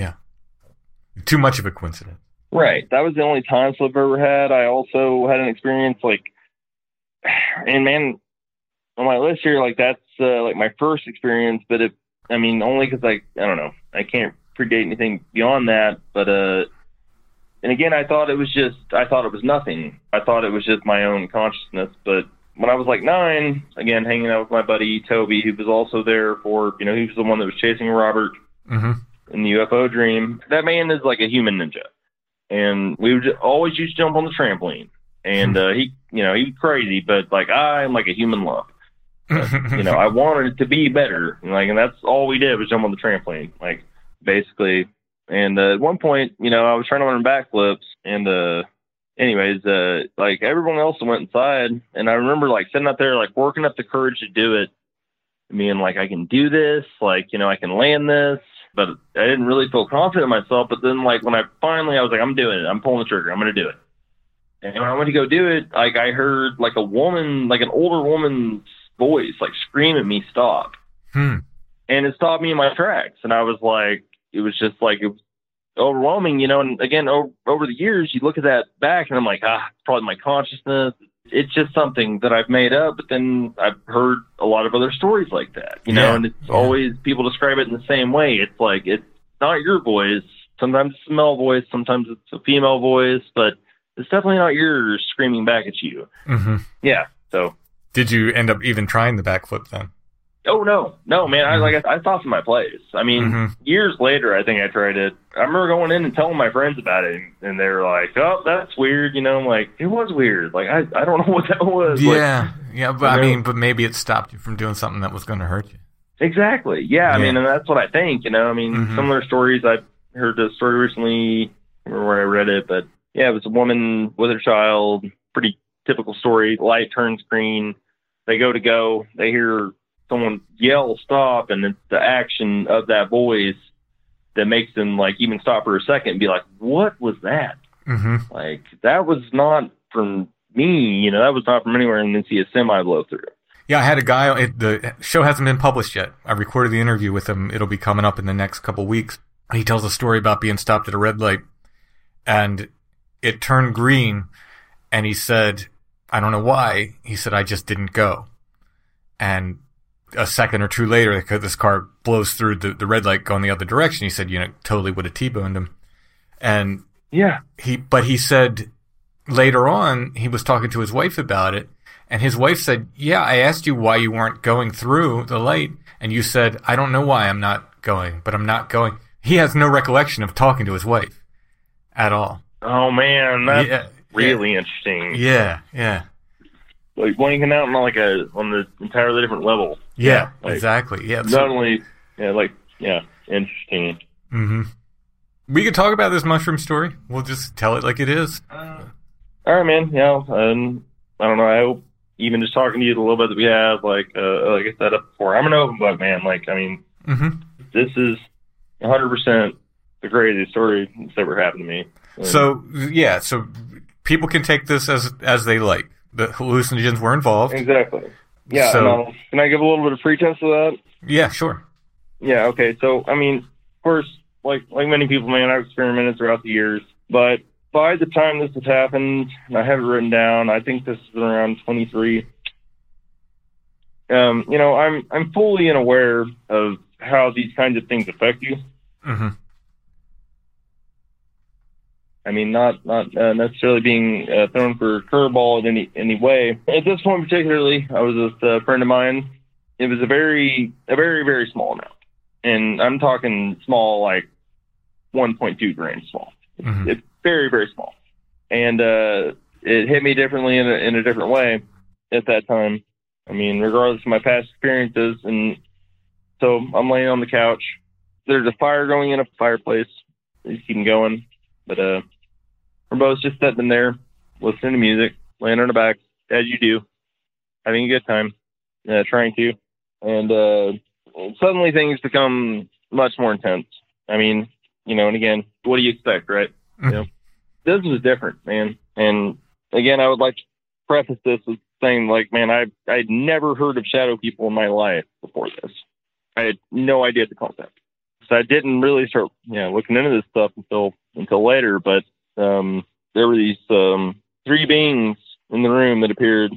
Too much of a coincidence. Right. That was the only time slip I've ever had. I also had an experience and man, on my list here, like that's like my first experience, but only because I don't know, I can't predate anything beyond that, but and again, I thought it was nothing. I thought it was just my own consciousness. But when I was like 9, again, hanging out with my buddy Toby, who was also there for, he was the one that was chasing Robert in the UFO dream. That man is like a human ninja. And we would always used to jump on the trampoline. And he was crazy, but like I'm like a human lump. But, I wanted it to be better. And that's all we did was jump on the trampoline, like basically. And at one point, I was trying to learn backflips, and like everyone else went inside, and I remember like sitting up there, like working up the courage to do it. Being like, I can do this, like, I can land this, but I didn't really feel confident in myself. But then, like, when I was like, I'm doing it, I'm pulling the trigger, I'm going to do it. And when I went to go do it, like, I heard like a woman, like an older woman's voice, like scream at me, stop. And it stopped me in my tracks. And I was like, it was just like, it was overwhelming, and again, over the years, you look at that back and I'm like, it's probably my consciousness. It's just something that I've made up, but then I've heard a lot of other stories like that, and it's always, people describe it in the same way. It's like, it's not your voice. Sometimes it's a male voice, sometimes it's a female voice, but it's definitely not yours screaming back at you. Yeah. So did you end up even trying the backflip then? Oh, no, man. I stopped in my place. I mean, years later, I think I tried it. I remember going in and telling my friends about it, and they were like, oh, that's weird. I'm like, it was weird. Like, I don't know what that was. Yeah. But but maybe it stopped you from doing something that was going to hurt you. Exactly. Yeah. I mean, and that's what I think, similar stories. I heard a story recently, I don't remember where I read it, but yeah, it was a woman with her child, pretty typical story. Light turns green. They go, they hear someone yell stop, and it's the action of that voice that makes them like even stop for a second and be like, what was that? Like, that was not from me, that was not from anywhere, and then see a semi blow through. Yeah, I had a guy, the show hasn't been published yet. I recorded the interview with him. It'll be coming up in the next couple weeks. He tells a story about being stopped at a red light, and it turned green, and he said, I don't know why. He said, I just didn't go. And a second or two later, this car blows through the red light going the other direction. He said, totally would have T-boned him. And yeah, he said later on, he was talking to his wife about it, And his wife said, yeah, I asked you why you weren't going through the light. And you said, I don't know why I'm not going, but I'm not going. He has no recollection of talking to his wife at all. Oh, man, that's really interesting. Yeah, yeah. Like blinking out on the entirely different level. Yeah, exactly. Yeah. Not only, interesting. Mm-hmm. We could talk about this mushroom story. We'll just tell it like it is. All right, man. Yeah, I don't know. I hope even just talking to you a little bit that we have, like I said up before, I'm an open book, man. This is 100% the greatest story that's ever happened to me. So people can take this as they like. The hallucinogens were involved. Exactly. Yeah. So, can I give a little bit of pretense to that? Yeah, sure. Yeah. Okay. So, I mean, of course, like many people, man, I've experimented throughout the years, but by the time this has happened, and I have it written down, I think this is around 23. I'm fully unaware of how these kinds of things affect you. Mm-hmm. I mean, not necessarily being thrown for a curveball in any way. At this point particularly, I was with a friend of mine. It was a very, very small amount. And I'm talking small, like 1.2 grams small. Mm-hmm. It's very, very small. And it hit me differently in a different way at that time. I mean, regardless of my past experiences. And so I'm laying on the couch. There's a fire going in a fireplace. It's keeping going. But we're both just sitting there, listening to music, laying on our backs, as you do, having a good time, trying to. And suddenly things become much more intense. I mean, and again, what do you expect, right? Mm-hmm. This was different, man. And again, I would like to preface this with saying, like, man, I'd never heard of shadow people in my life before this. I had no idea the concept. So I didn't really start, looking into this stuff until later. But there were these 3 beings in the room that appeared,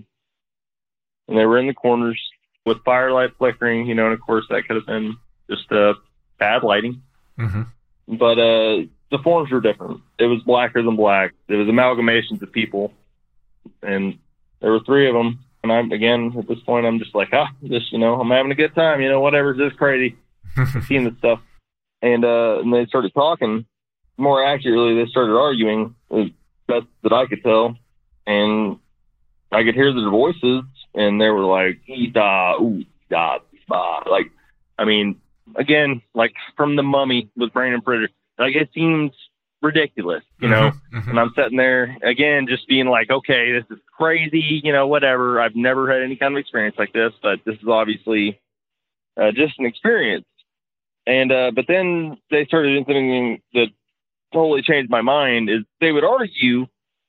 and they were in the corners with firelight flickering, and of course that could have been just bad lighting. Mm-hmm. But the forms were different. It was blacker than black. It was amalgamations of people, and there were 3 of them. And I'm, again, at this point, I'm just like, I'm having a good time, whatever, this is crazy, seeing this stuff. And they started talking. More accurately, they started arguing, as best that I could tell. And I could hear their voices, and they were like, "Da, ooh, da, ba." Like, I mean, again, like from The Mummy with Brandon Fraser. Like, it seems ridiculous, Mm-hmm. And I'm sitting there, again, just being like, okay, this is crazy, whatever. I've never had any kind of experience like this, but this is obviously just an experience. And but then they started doing something that totally changed my mind. Is they would argue,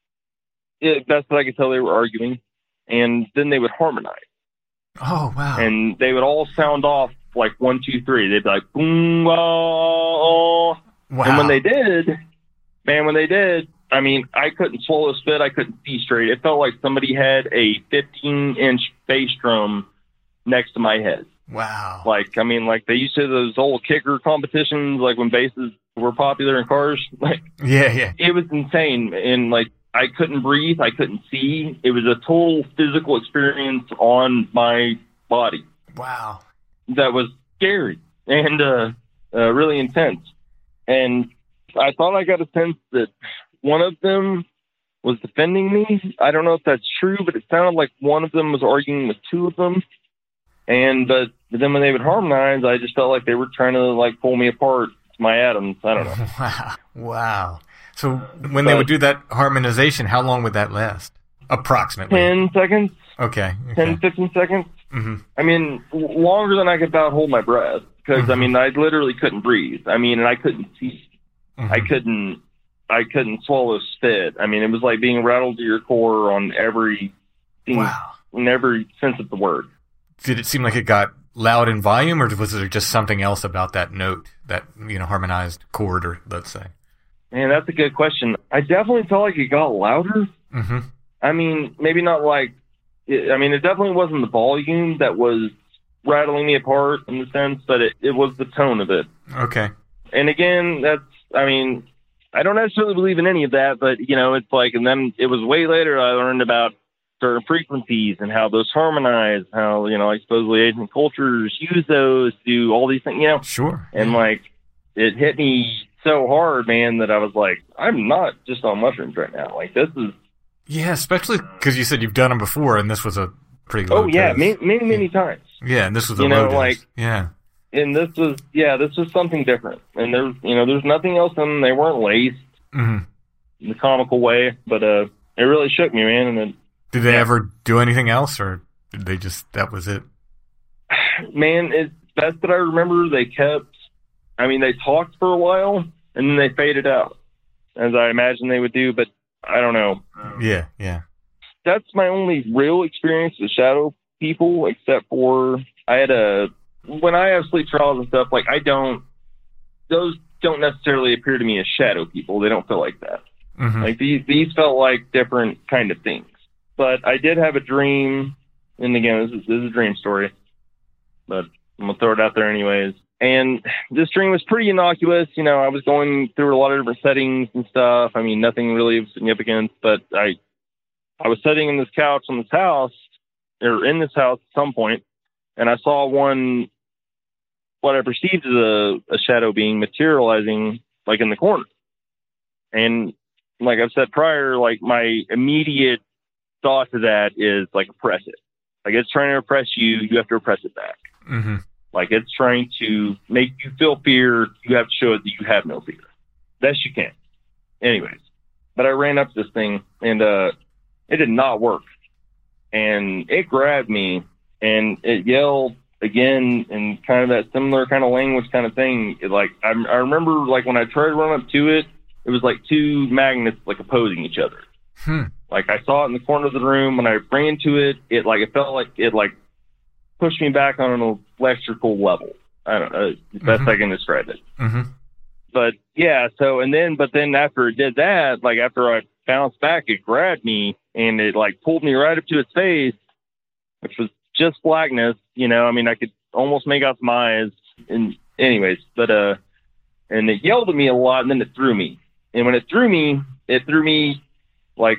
best that I could tell, they were arguing, and then they would harmonize. Oh, wow. And they would all sound off like 1, 2, 3. They'd be like, boom, oh. Wow. And when they did, I mean, I couldn't swallow spit. I couldn't see straight. It felt like somebody had a 15-inch bass drum next to my head. Wow. Like, I mean, like they used to those old kicker competitions, like when basses were popular in cars. Like, yeah. It was insane. And like, I couldn't breathe. I couldn't see. It was a total physical experience on my body. Wow. That was scary and really intense. And I thought I got a sense that one of them was defending me. I don't know if that's true, but it sounded like one of them was arguing with 2 of them. And but then when they would harmonize, I just felt like they were trying to like pull me apart to my atoms. I don't know. Wow. So when they would do that harmonization, how long would that last? Approximately. 10 seconds. Okay. 10, 15 seconds. Mm-hmm. I mean, longer than I could about hold my breath. Because, I mean, I literally couldn't breathe. I mean, and I couldn't see. Mm-hmm. I couldn't swallow spit. I mean, it was like being rattled to your core on every in every sense of the word. Did it seem like it got loud in volume, or was there just something else about that note, that harmonized chord, or let's say? Man, that's a good question. I definitely felt like it got louder. Mm-hmm. I mean, maybe not like. It definitely wasn't the volume that was rattling me apart in the sense, but it was the tone of it. Okay. And again, I don't necessarily believe in any of that, but it's like, and then it was way later I learned about certain frequencies and how those harmonize, how, like supposedly ancient cultures use those to do all these things, Sure. And like, it hit me so hard, man, that I was like, I'm not just on mushrooms right now. Like, this is... Yeah, especially because you said you've done them before, and this was a pretty low dose. Many times. Yeah, and this was a low dose. Like, yeah. And this was something different. And there's nothing else in them. They weren't laced in the comical way, but it really shook me, man. And did they ever do anything else, or did they just, that was it? Man, it's best that I remember. They talked for a while, and then they faded out, as I imagine they would do, but I don't know. Yeah. That's my only real experience with shadow people, except for when I have sleep trials and stuff, like those don't necessarily appear to me as shadow people. They don't feel like that. Mm-hmm. Like these felt like different kind of things. But I did have a dream, and again, this is a dream story, but I'm gonna throw it out there anyways. And this dream was pretty innocuous. I was going through a lot of different settings and stuff. I mean, nothing really of significance, but I was sitting in this couch in this house at some point, and I saw what I perceived as a shadow being materializing like in the corner. And like I've said prior, like my immediate thought to that is like oppress it. Like it's trying to oppress you, you have to oppress it back. Mm-hmm. Like it's trying to make you feel fear, you have to show it that you have no fear. Best you can. Anyways, but I ran up to this thing and it did not work. And it grabbed me and it yelled again in kind of that similar kind of language kind of thing. I remember like when I tried to run up to it, it was like two magnets like opposing each other. Like I saw it in the corner of the room. When I ran to it, it felt like it pushed me back on an electrical level. I don't know. The best I can describe it. Mm-hmm. But yeah, but then after it did that, like after I bounced back, it grabbed me and it like pulled me right up to its face, which was just blackness. I mean, I could almost make out some eyes. And anyways, but and it yelled at me a lot, and then it threw me. And when it threw me like,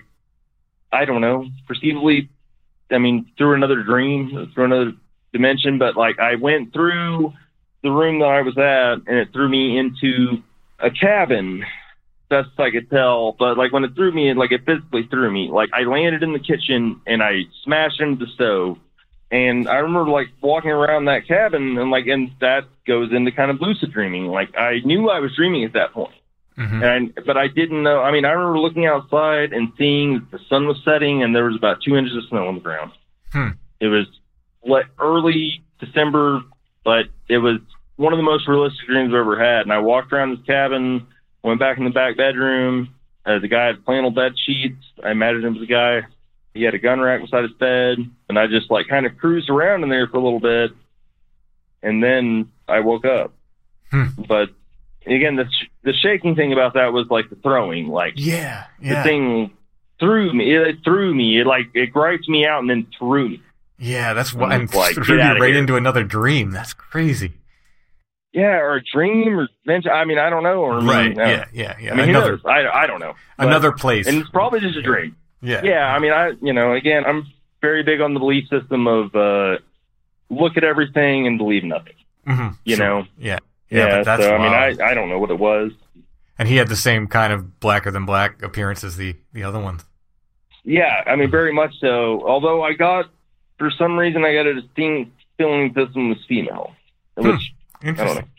I don't know, perceivably, I mean, through another dream, through another dimension. But like I went through the room that I was at, and it threw me into a cabin. Best I could tell. But like when it threw me, it physically threw me. Like I landed in the kitchen and I smashed into the stove. And I remember like walking around that cabin and that goes into kind of lucid dreaming. Like I knew I was dreaming at that point. Mm-hmm. But I didn't know. I mean, I remember looking outside and seeing the sun was setting and there was about 2 inches of snow on the ground. It was early December, but it was one of the most realistic dreams I've ever had. And I walked around this cabin, went back in the back bedroom. The guy had flannel bed sheets. I imagined him as a guy. He had a gun rack beside his bed, and I just like kind of cruised around in there for a little bit, and then I woke up. But again, the shaking thing about that was like the throwing, like the thing threw me. It threw me. It griped me out and then threw me. Yeah, that's why I'm like, threw you right into another dream. That's crazy. Yeah, or a dream, or I mean, I don't know. Or right? Yeah. I mean, another, I don't know. Another place, and it's probably just a dream. Yeah. I mean, again, I'm very big on the belief system of look at everything and believe nothing. Mm-hmm. You know? Yeah. But that's so, wild. I mean, I don't know what it was. And he had the same kind of blacker than black appearance as the other ones. Yeah, I mean, very much so. Although for some reason, I got a distinct feeling this one was female. Which, I don't know.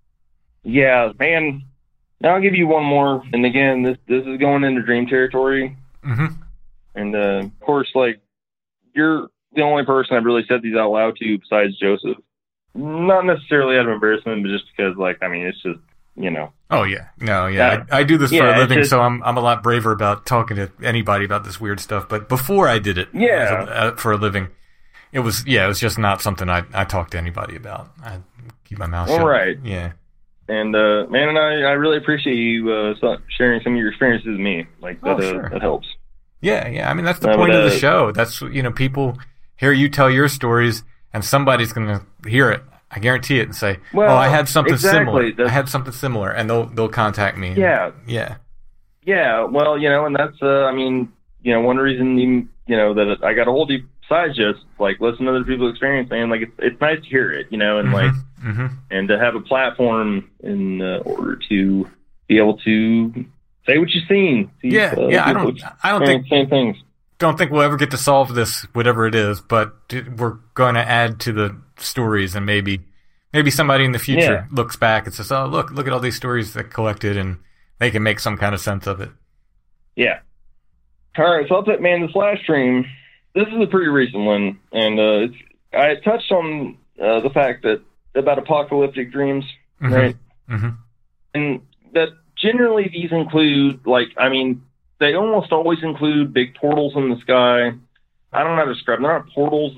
Yeah, man. Now I'll give you one more. And again, this is going into dream territory. Mm-hmm. And of course, like, you're the only person I've really said these out loud to besides Joseph. Not necessarily out of embarrassment, but just because, like, I mean, it's just, Oh, yeah. No, yeah. I do this for a living, so I'm a lot braver about talking to anybody about this weird stuff. But before I did it for a living, it was just not something I talked to anybody about. I keep my mouth shut. All right. Yeah. And, man, and I really appreciate you sharing some of your experiences with me. Like, that helps. Yeah. I mean, that's the point of the show. That's, people hear you tell your stories, and somebody's going to hear it. I guarantee it and say, "Well, I had something similar. I had something similar," and they'll contact me. Yeah. Well, and that's I mean, one reason that I got a hold of you besides just like listen to other people's experience, man. Like it's nice to hear it, and like and to have a platform in order to be able to say what you've seen. I don't think same things. Don't think we'll ever get to solve this, whatever it is, but we're going to add to the stories, and maybe somebody in the future looks back and says, "Oh, look at all these stories that collected," and they can make some kind of sense of it. Yeah. All right, so I'll take, man, this last stream, this is a pretty recent one, and I had touched on the fact that about apocalyptic dreams, right? Mm-hmm. And that generally these include, they almost always include big portals in the sky. I don't know how to describe them. They're not portals.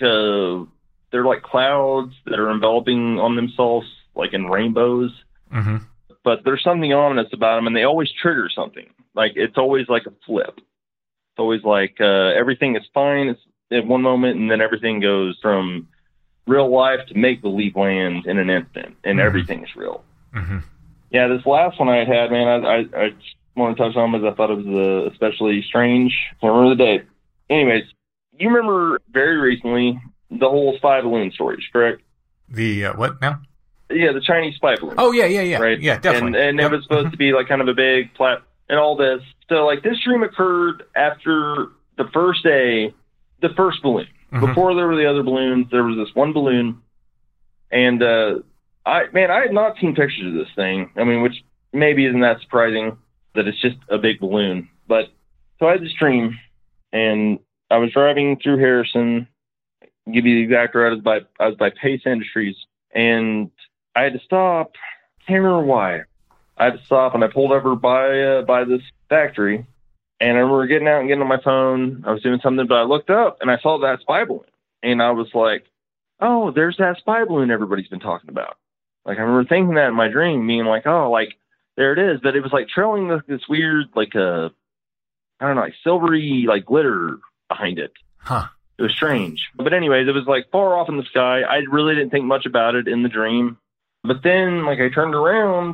They're like clouds that are enveloping on themselves, like in rainbows. Mm-hmm. But there's something ominous about them, and they always trigger something. Like, it's always like a flip. It's always like everything is fine at one moment, and then everything goes from real life to make-believe land in an instant, and everything is real. Mm-hmm. Yeah, this last one I had, man, I just want to touch on because I thought it was especially strange. I can't remember the date. Anyways, you remember very recently the whole spy balloon stories, correct? The what now? Yeah, the Chinese spy balloon. Oh, yeah. Right? Yeah, definitely. And it was supposed to be like kind of a big and all this. So like this dream occurred after the first day, the first balloon. Mm-hmm. Before there were the other balloons, there was this one balloon. And I had not seen pictures of this thing. I mean, which maybe isn't that surprising that it's just a big balloon. But so I had this dream, and I was driving through Harrison. I'll give you the exact route. I was by Pace Industries, and I had to stop. Can't remember why. I had to stop, and I pulled over by this factory, and I remember getting out and getting on my phone. I was doing something, but I looked up, and I saw that spy balloon, and I was like, oh, there's that spy balloon everybody's been talking about. Like, I remember thinking that in my dream, being like, oh, like, there it is. But it was, like, trailing this weird, like, I don't know, like, silvery, like, glitter behind it. Huh. It was strange. But anyways, it was, like, far off in the sky. I really didn't think much about it in the dream. But then, like, I turned around,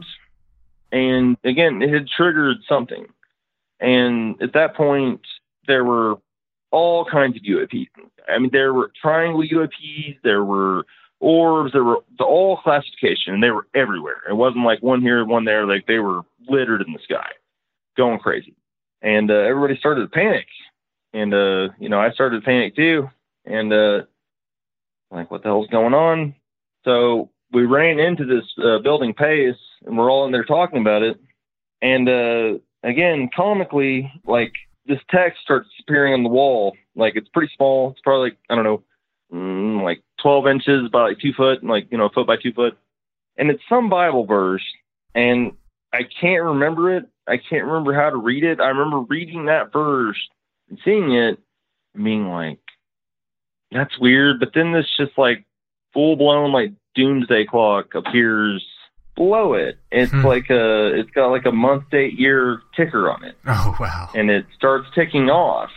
and, again, it had triggered something. And at that point, there were all kinds of UAPs. I mean, there were triangle UAPs, there were orbs, there were all classification, and they were everywhere. It wasn't like one here, one there. Like, they were littered in the sky, going crazy. And everybody started to panic. And, I started to panic too. And, like, what the hell's going on? So we ran into this building Pace, and we're all in there talking about it. And, again, comically, like, this text starts appearing on the wall. Like, it's pretty small. It's probably, like, I don't know, like 12 inches by like 2 foot, and like, a foot by 2 foot. And it's some Bible verse, and I can't remember it. I can't remember how to read it. I remember reading that verse and seeing it and being like, that's weird. But then this just like full blown like doomsday clock appears below it. It's it's got like a month, date, year ticker on it. Oh, wow. And it starts ticking off.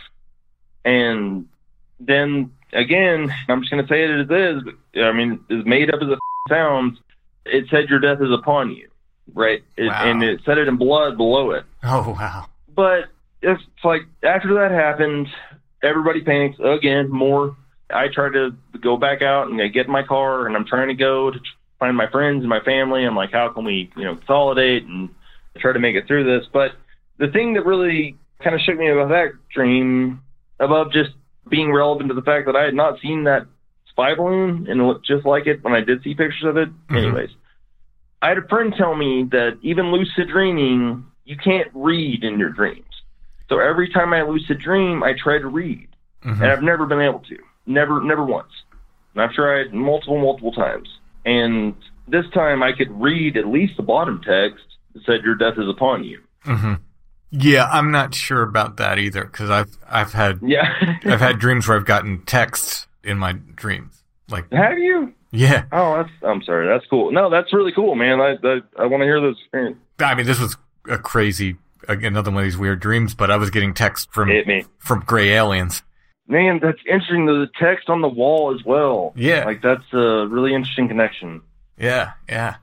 And then again, I'm just going to say it as is, but I mean, as made up as it sounds, it said your death is upon you, right? Wow. And it said it in blood below it. Oh, wow. But it's like after that happened, everybody panics again more. I try to go back out and I get in my car, and I'm trying to go to find my friends and my family. I'm like, how can we, consolidate and try to make it through this? But the thing that really kind of shook me about that dream, above just being relevant to the fact that I had not seen that spy balloon and it looked just like it when I did see pictures of it. Mm-hmm. Anyways, I had a friend tell me that even lucid dreaming, you can't read in your dreams. So every time I lucid dream, I try to read. Mm-hmm. And I've never been able to. Never once. And I've tried multiple times. And this time I could read at least the bottom text that said your death is upon you. Mm-hmm. Yeah, I'm not sure about that either, because I've had I've had dreams where I've gotten texts in my dreams. Like, have you? Yeah. Oh, I'm sorry. That's cool. No, that's really cool, man. I want to hear this experience. I mean, this was a crazy, another one of these weird dreams, but I was getting texts from gray aliens. Man, that's interesting. The text on the wall as well. Yeah. Like, that's a really interesting connection. Yeah.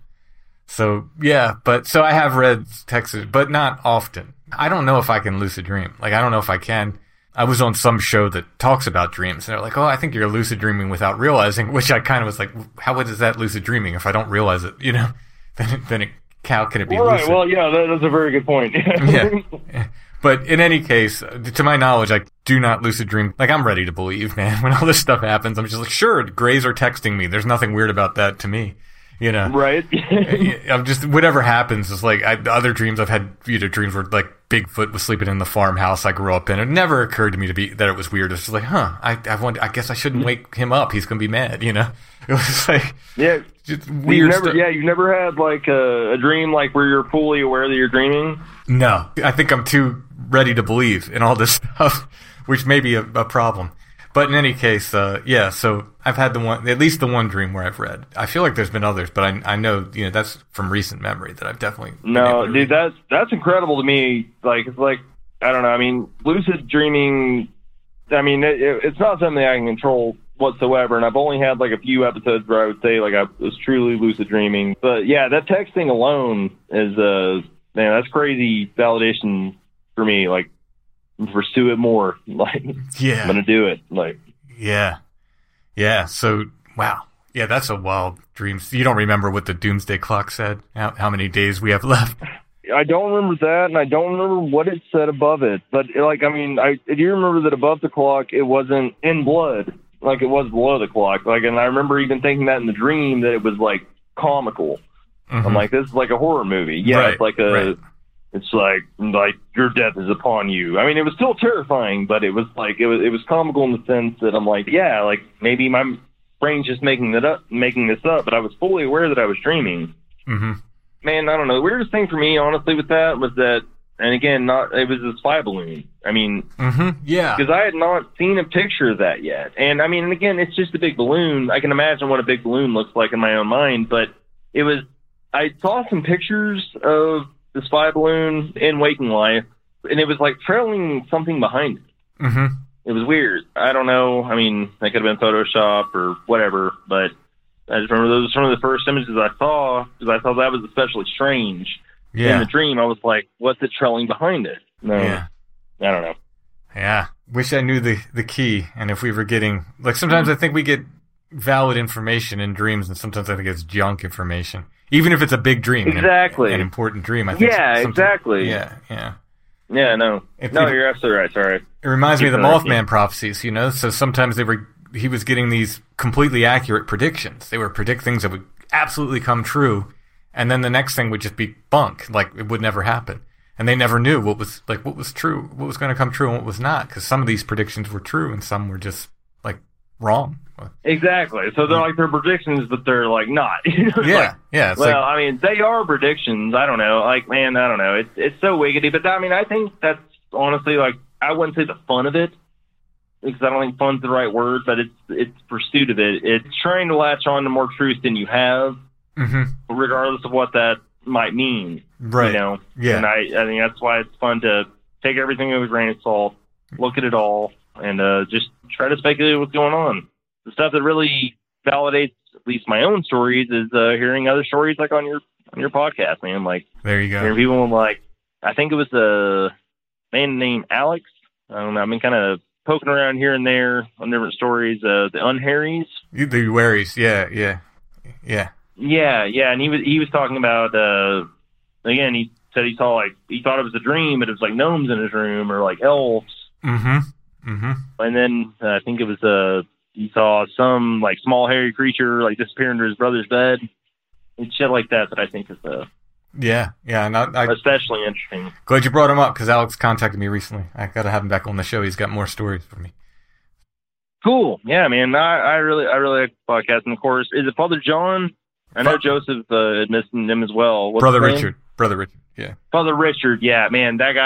So, so I have read texts, but not often. I don't know if I can lucid dream. Like, I don't know if I can. I was on some show that talks about dreams, and they're like, "Oh, I think you're lucid dreaming without realizing," which I kind of was like, "How is that lucid dreaming if I don't realize it?" You know, how can it be right, lucid? well, yeah, that's a very good point. Yeah. But in any case, to my knowledge, I do not lucid dream. Like, I'm ready to believe, man. When all this stuff happens, I'm just like, sure, Greys are texting me. There's nothing weird about that to me. You know, right? I'm just, whatever happens is like, other dreams I've had, dreams where like Bigfoot was sleeping in the farmhouse I grew up in. It never occurred to me that it was weird. It's just like, I guess I shouldn't wake him up. He's going to be mad, you know? It was like, yeah, just weird stuff. Yeah, you've never had like a dream like where you're fully aware that you're dreaming? No, I think I'm too ready to believe in all this stuff, which may be a problem. But in any case, yeah, so I've had at least the one dream where I've read. I feel like there's been others, but I know, that's from recent memory that I've definitely... No, dude, that's incredible to me. Like, it's like, I don't know, I mean, lucid dreaming, I mean, it's not something I can control whatsoever, and I've only had like a few episodes where I would say like I was truly lucid dreaming. But yeah, that texting alone is, man, that's crazy validation for me. Like, pursue it more. Like, yeah, I'm gonna do it. Like, yeah. So, wow, yeah, that's a wild dream. You don't remember what the doomsday clock said? How many days we have left? I don't remember that, and I don't remember what it said above it. But like, I mean, I do remember that above the clock it wasn't in blood, like it was below the clock. Like, and I remember even thinking that in the dream that it was like comical. Mm-hmm. I'm like, this is like a horror movie. Yeah, right, it's like It's like your death is upon you. I mean, it was still terrifying, but it was like it was comical in the sense that I'm like, yeah, like maybe my brain's just making this up, but I was fully aware that I was dreaming. Mm-hmm. Man, I don't know. The weirdest thing for me, honestly, with that was that, and again, it was a spy balloon. I mean, yeah, because I had not seen a picture of that yet, and I mean, and again, it's just a big balloon. I can imagine what a big balloon looks like in my own mind, but I saw some pictures of the spy balloon in waking life, and it was like trailing something behind it. Mm-hmm. It was weird. I don't know. I mean, that could have been Photoshop or whatever, but I just remember those were some of the first images I saw, because I thought that was especially strange. Yeah. In the dream, I was like, what's it trailing behind it? No, yeah. I don't know. Yeah. Wish I knew the key, and if we were getting, like, sometimes I think we get valid information in dreams, and sometimes I think it's junk information. Even if it's a big dream, exactly, an important dream. I think. Yeah, exactly. Yeah. Yeah, no, you're absolutely right. Sorry. It reminds me of the Mothman prophecies. So sometimes he was getting these completely accurate predictions. They would predict things that would absolutely come true, and then the next thing would just be bunk, like it would never happen. And they never knew what was true, what was going to come true, and what was not, because some of these predictions were true, and some were just like wrong. Exactly. So they're like they're predictions, but they're like not. Yeah. It's well, I mean, they are predictions. I don't know. Like, man, I don't know. It's so wiggity. But I mean, I think that's honestly, like, I wouldn't say the fun of it, because I don't think fun's the right word, but it's pursuit of it. It's trying to latch on to more truth than you have, regardless of what that might mean. Right. Yeah. And I think that's why it's fun to take everything with a grain of salt, look at it all, and just try to speculate what's going on. The stuff that really validates at least my own stories is hearing other stories, like on your podcast, man. Like, there you go. Hearing people like, I think it was a man named Alex. I don't know. I've been kind of poking around here and there on different stories. The Unharries. The Waries, yeah. Yeah. And he was talking about again. He said he thought it was a dream, but it was like gnomes in his room or like elves. Mm-hmm. And then I think it was he saw some like small hairy creature like disappear into his brother's bed and shit like that I think is yeah, and I especially interesting. Glad you brought him up, because Alex contacted me recently. I got to have him back on the show. He's got more stories for me. Cool. Yeah, man. I really like the podcast. And of course, is it Father John? I know Joseph had mentioned him as well. What's Brother his name? Richard. Yeah. Father Richard. Yeah, man. That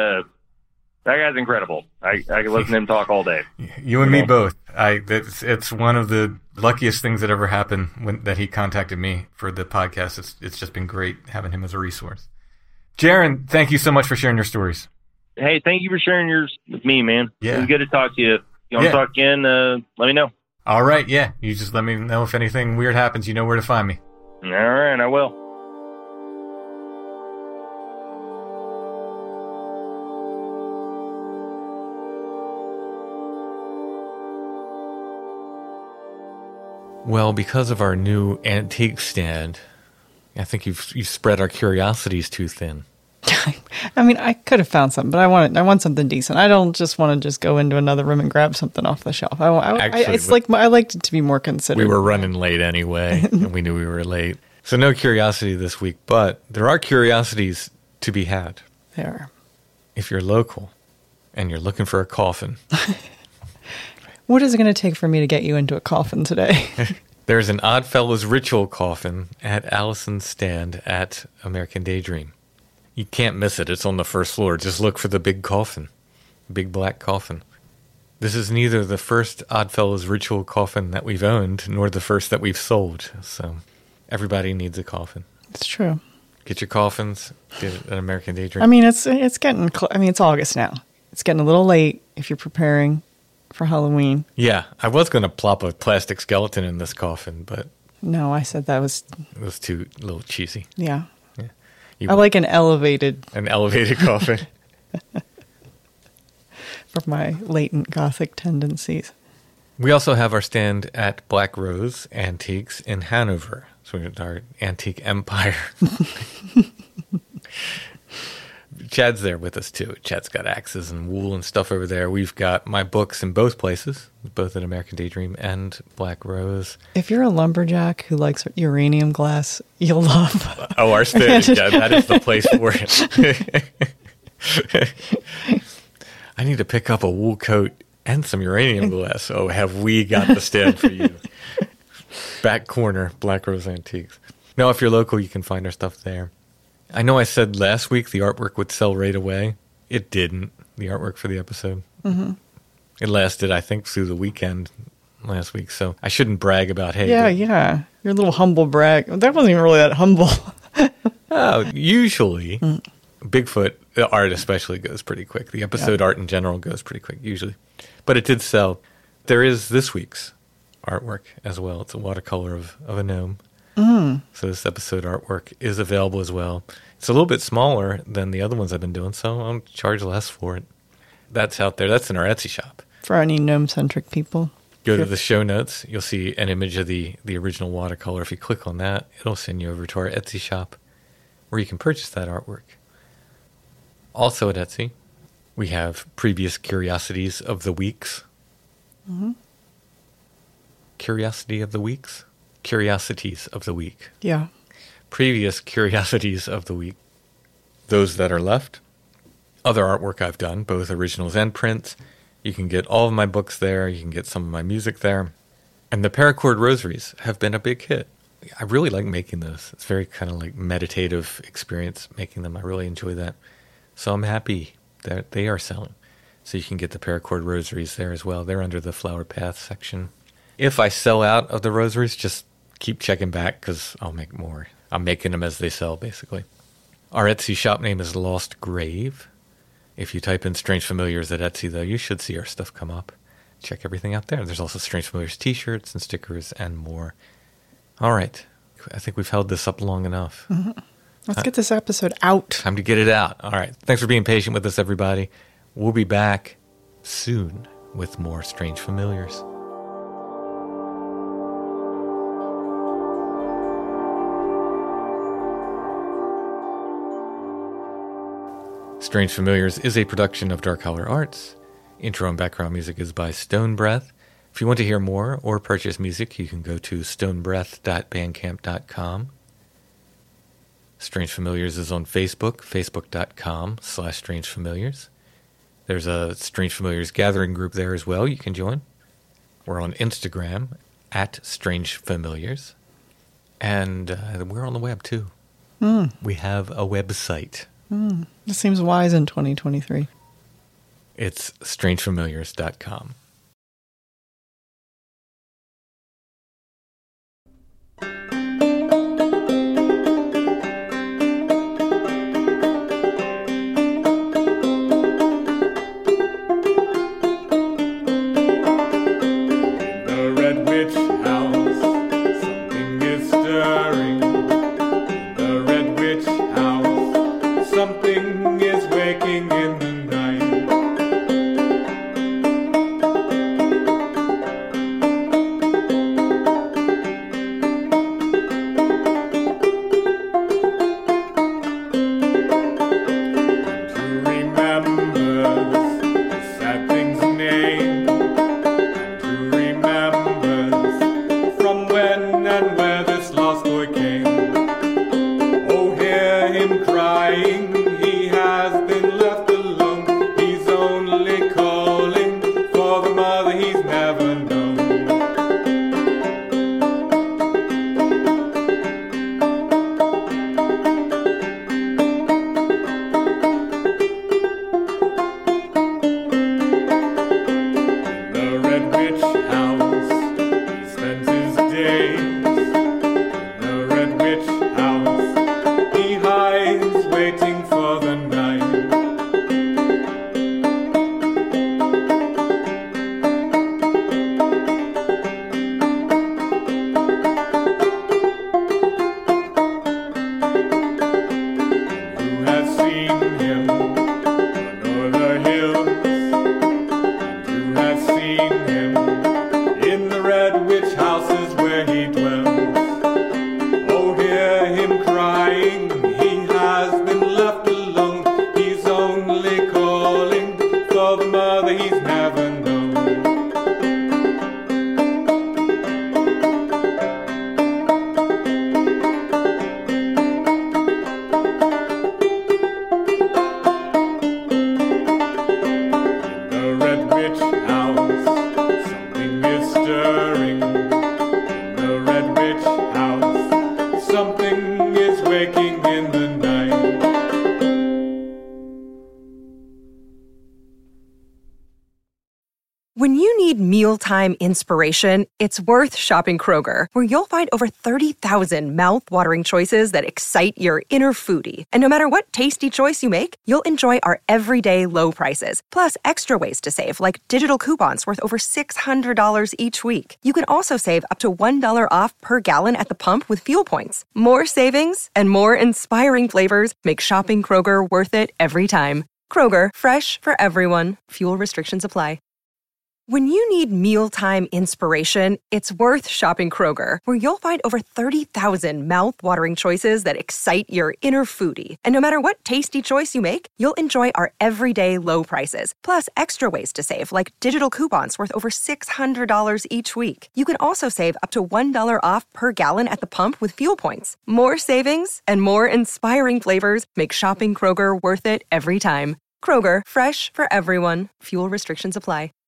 guy's incredible. I can listen to him talk all day. You and me both. It's one of the luckiest things that ever happened that he contacted me for the podcast. It's just been great having him as a resource. Jaron, thank you so much for sharing your stories. Hey, thank you for sharing yours with me, man. Yeah. It was good to talk to you. If you want to talk again, let me know. All right, yeah. You just let me know if anything weird happens. You know where to find me. All right, I will. Well, because of our new antique stand, I think you've spread our curiosities too thin. I mean, I could have found something, but I want something decent. I don't just want to just go into another room and grab something off the shelf. I liked it to be more considered. We were running late anyway, and we knew we were late. So no curiosity this week, but there are curiosities to be had. There. If you're local and you're looking for a coffin. What is it going to take for me to get you into a coffin today? There's an Oddfellows ritual coffin at Allison's stand at American Daydream. You can't miss it. It's on the first floor. Just look for the big coffin, big black coffin. This is neither the first Oddfellows ritual coffin that we've owned, nor the first that we've sold. So everybody needs a coffin. It's true. Get your coffins. Get an American Daydream. I mean, it's getting. It's August now. It's getting a little late if you're preparing for Halloween. Yeah, I was going to plop a plastic skeleton in this coffin, but no, I said that was. It was too a little cheesy. Yeah. I like an elevated coffin for my latent Gothic tendencies. We also have our stand at Black Rose Antiques in Hanover. So we have our antique empire. Chad's there with us too. Chad's got axes and wool and stuff over there. We've got my books in both places, both at American Daydream and Black Rose. If you're a lumberjack who likes uranium glass, you'll love. Oh, our stand, yeah, that is the place for it. I need to pick up a wool coat and some uranium glass. Oh, have we got the stand for you? Back corner, Black Rose Antiques. Now, if you're local, you can find our stuff there. I know I said last week the artwork would sell right away. It didn't, the artwork for the episode. Mm-hmm. It lasted, I think, through the weekend last week, so I shouldn't brag about, hey. Yeah. Your little humble brag. That wasn't even really that humble. Usually, Bigfoot art especially goes pretty quick. The episode art in general goes pretty quick, usually. But it did sell. There is this week's artwork as well. It's a watercolor of a gnome. Mm. So this episode artwork is available as well. It's a little bit smaller than the other ones I've been doing, so I'll charge less for it. That's out there. That's in our Etsy shop. For any gnome-centric people. Go to the show notes. You'll see an image of the original watercolor. If you click on that, it'll send you over to our Etsy shop where you can purchase that artwork. Also at Etsy, we have previous Curiosities of the Weeks. Mm-hmm. Curiosity of the Weeks? Curiosities of the Week. Yeah. Previous Curiosities of the Week. Those that are left. Other artwork I've done, both originals and prints. You can get all of my books there. You can get some of my music there. And the paracord rosaries have been a big hit. I really like making those. It's very kind of like meditative experience making them. I really enjoy that. So I'm happy that they are selling. So you can get the paracord rosaries there as well. They're under the Flower Path section. If I sell out of the rosaries, just keep checking back because I'll make more. I'm making them as they sell, basically. Our Etsy shop name is Lost Grave. If you type in Strange Familiars at Etsy, though, you should see our stuff come up. Check everything out there. There's also Strange Familiars t-shirts and stickers and more. All right. I think we've held this up long enough. Mm-hmm. Let's get this episode out. Time to get it out. All right. Thanks for being patient with us, everybody. We'll be back soon with more Strange Familiars. Strange Familiars is a production of Dark Holler Arts. Intro and background music is by Stone Breath. If you want to hear more or purchase music, you can go to stonebreath.bandcamp.com. Strange Familiars is on Facebook, facebook.com/strangefamiliars. There's a Strange Familiars gathering group there as well you can join. We're on Instagram @strangefamiliars. And we're on the web too. Mm. We have a website. It seems wise in 2023. It's strangefamiliars.com. When you need mealtime inspiration, it's worth shopping Kroger, where you'll find over 30,000 mouth-watering choices that excite your inner foodie. And no matter what tasty choice you make, you'll enjoy our everyday low prices, plus extra ways to save, like digital coupons worth over $600 each week. You can also save up to $1 off per gallon at the pump with fuel points. More savings and more inspiring flavors make shopping Kroger worth it every time. Kroger, fresh for everyone. Fuel restrictions apply. When you need mealtime inspiration, it's worth shopping Kroger, where you'll find over 30,000 mouth-watering choices that excite your inner foodie. And no matter what tasty choice you make, you'll enjoy our everyday low prices, plus extra ways to save, like digital coupons worth over $600 each week. You can also save up to $1 off per gallon at the pump with fuel points. More savings and more inspiring flavors make shopping Kroger worth it every time. Kroger, fresh for everyone. Fuel restrictions apply.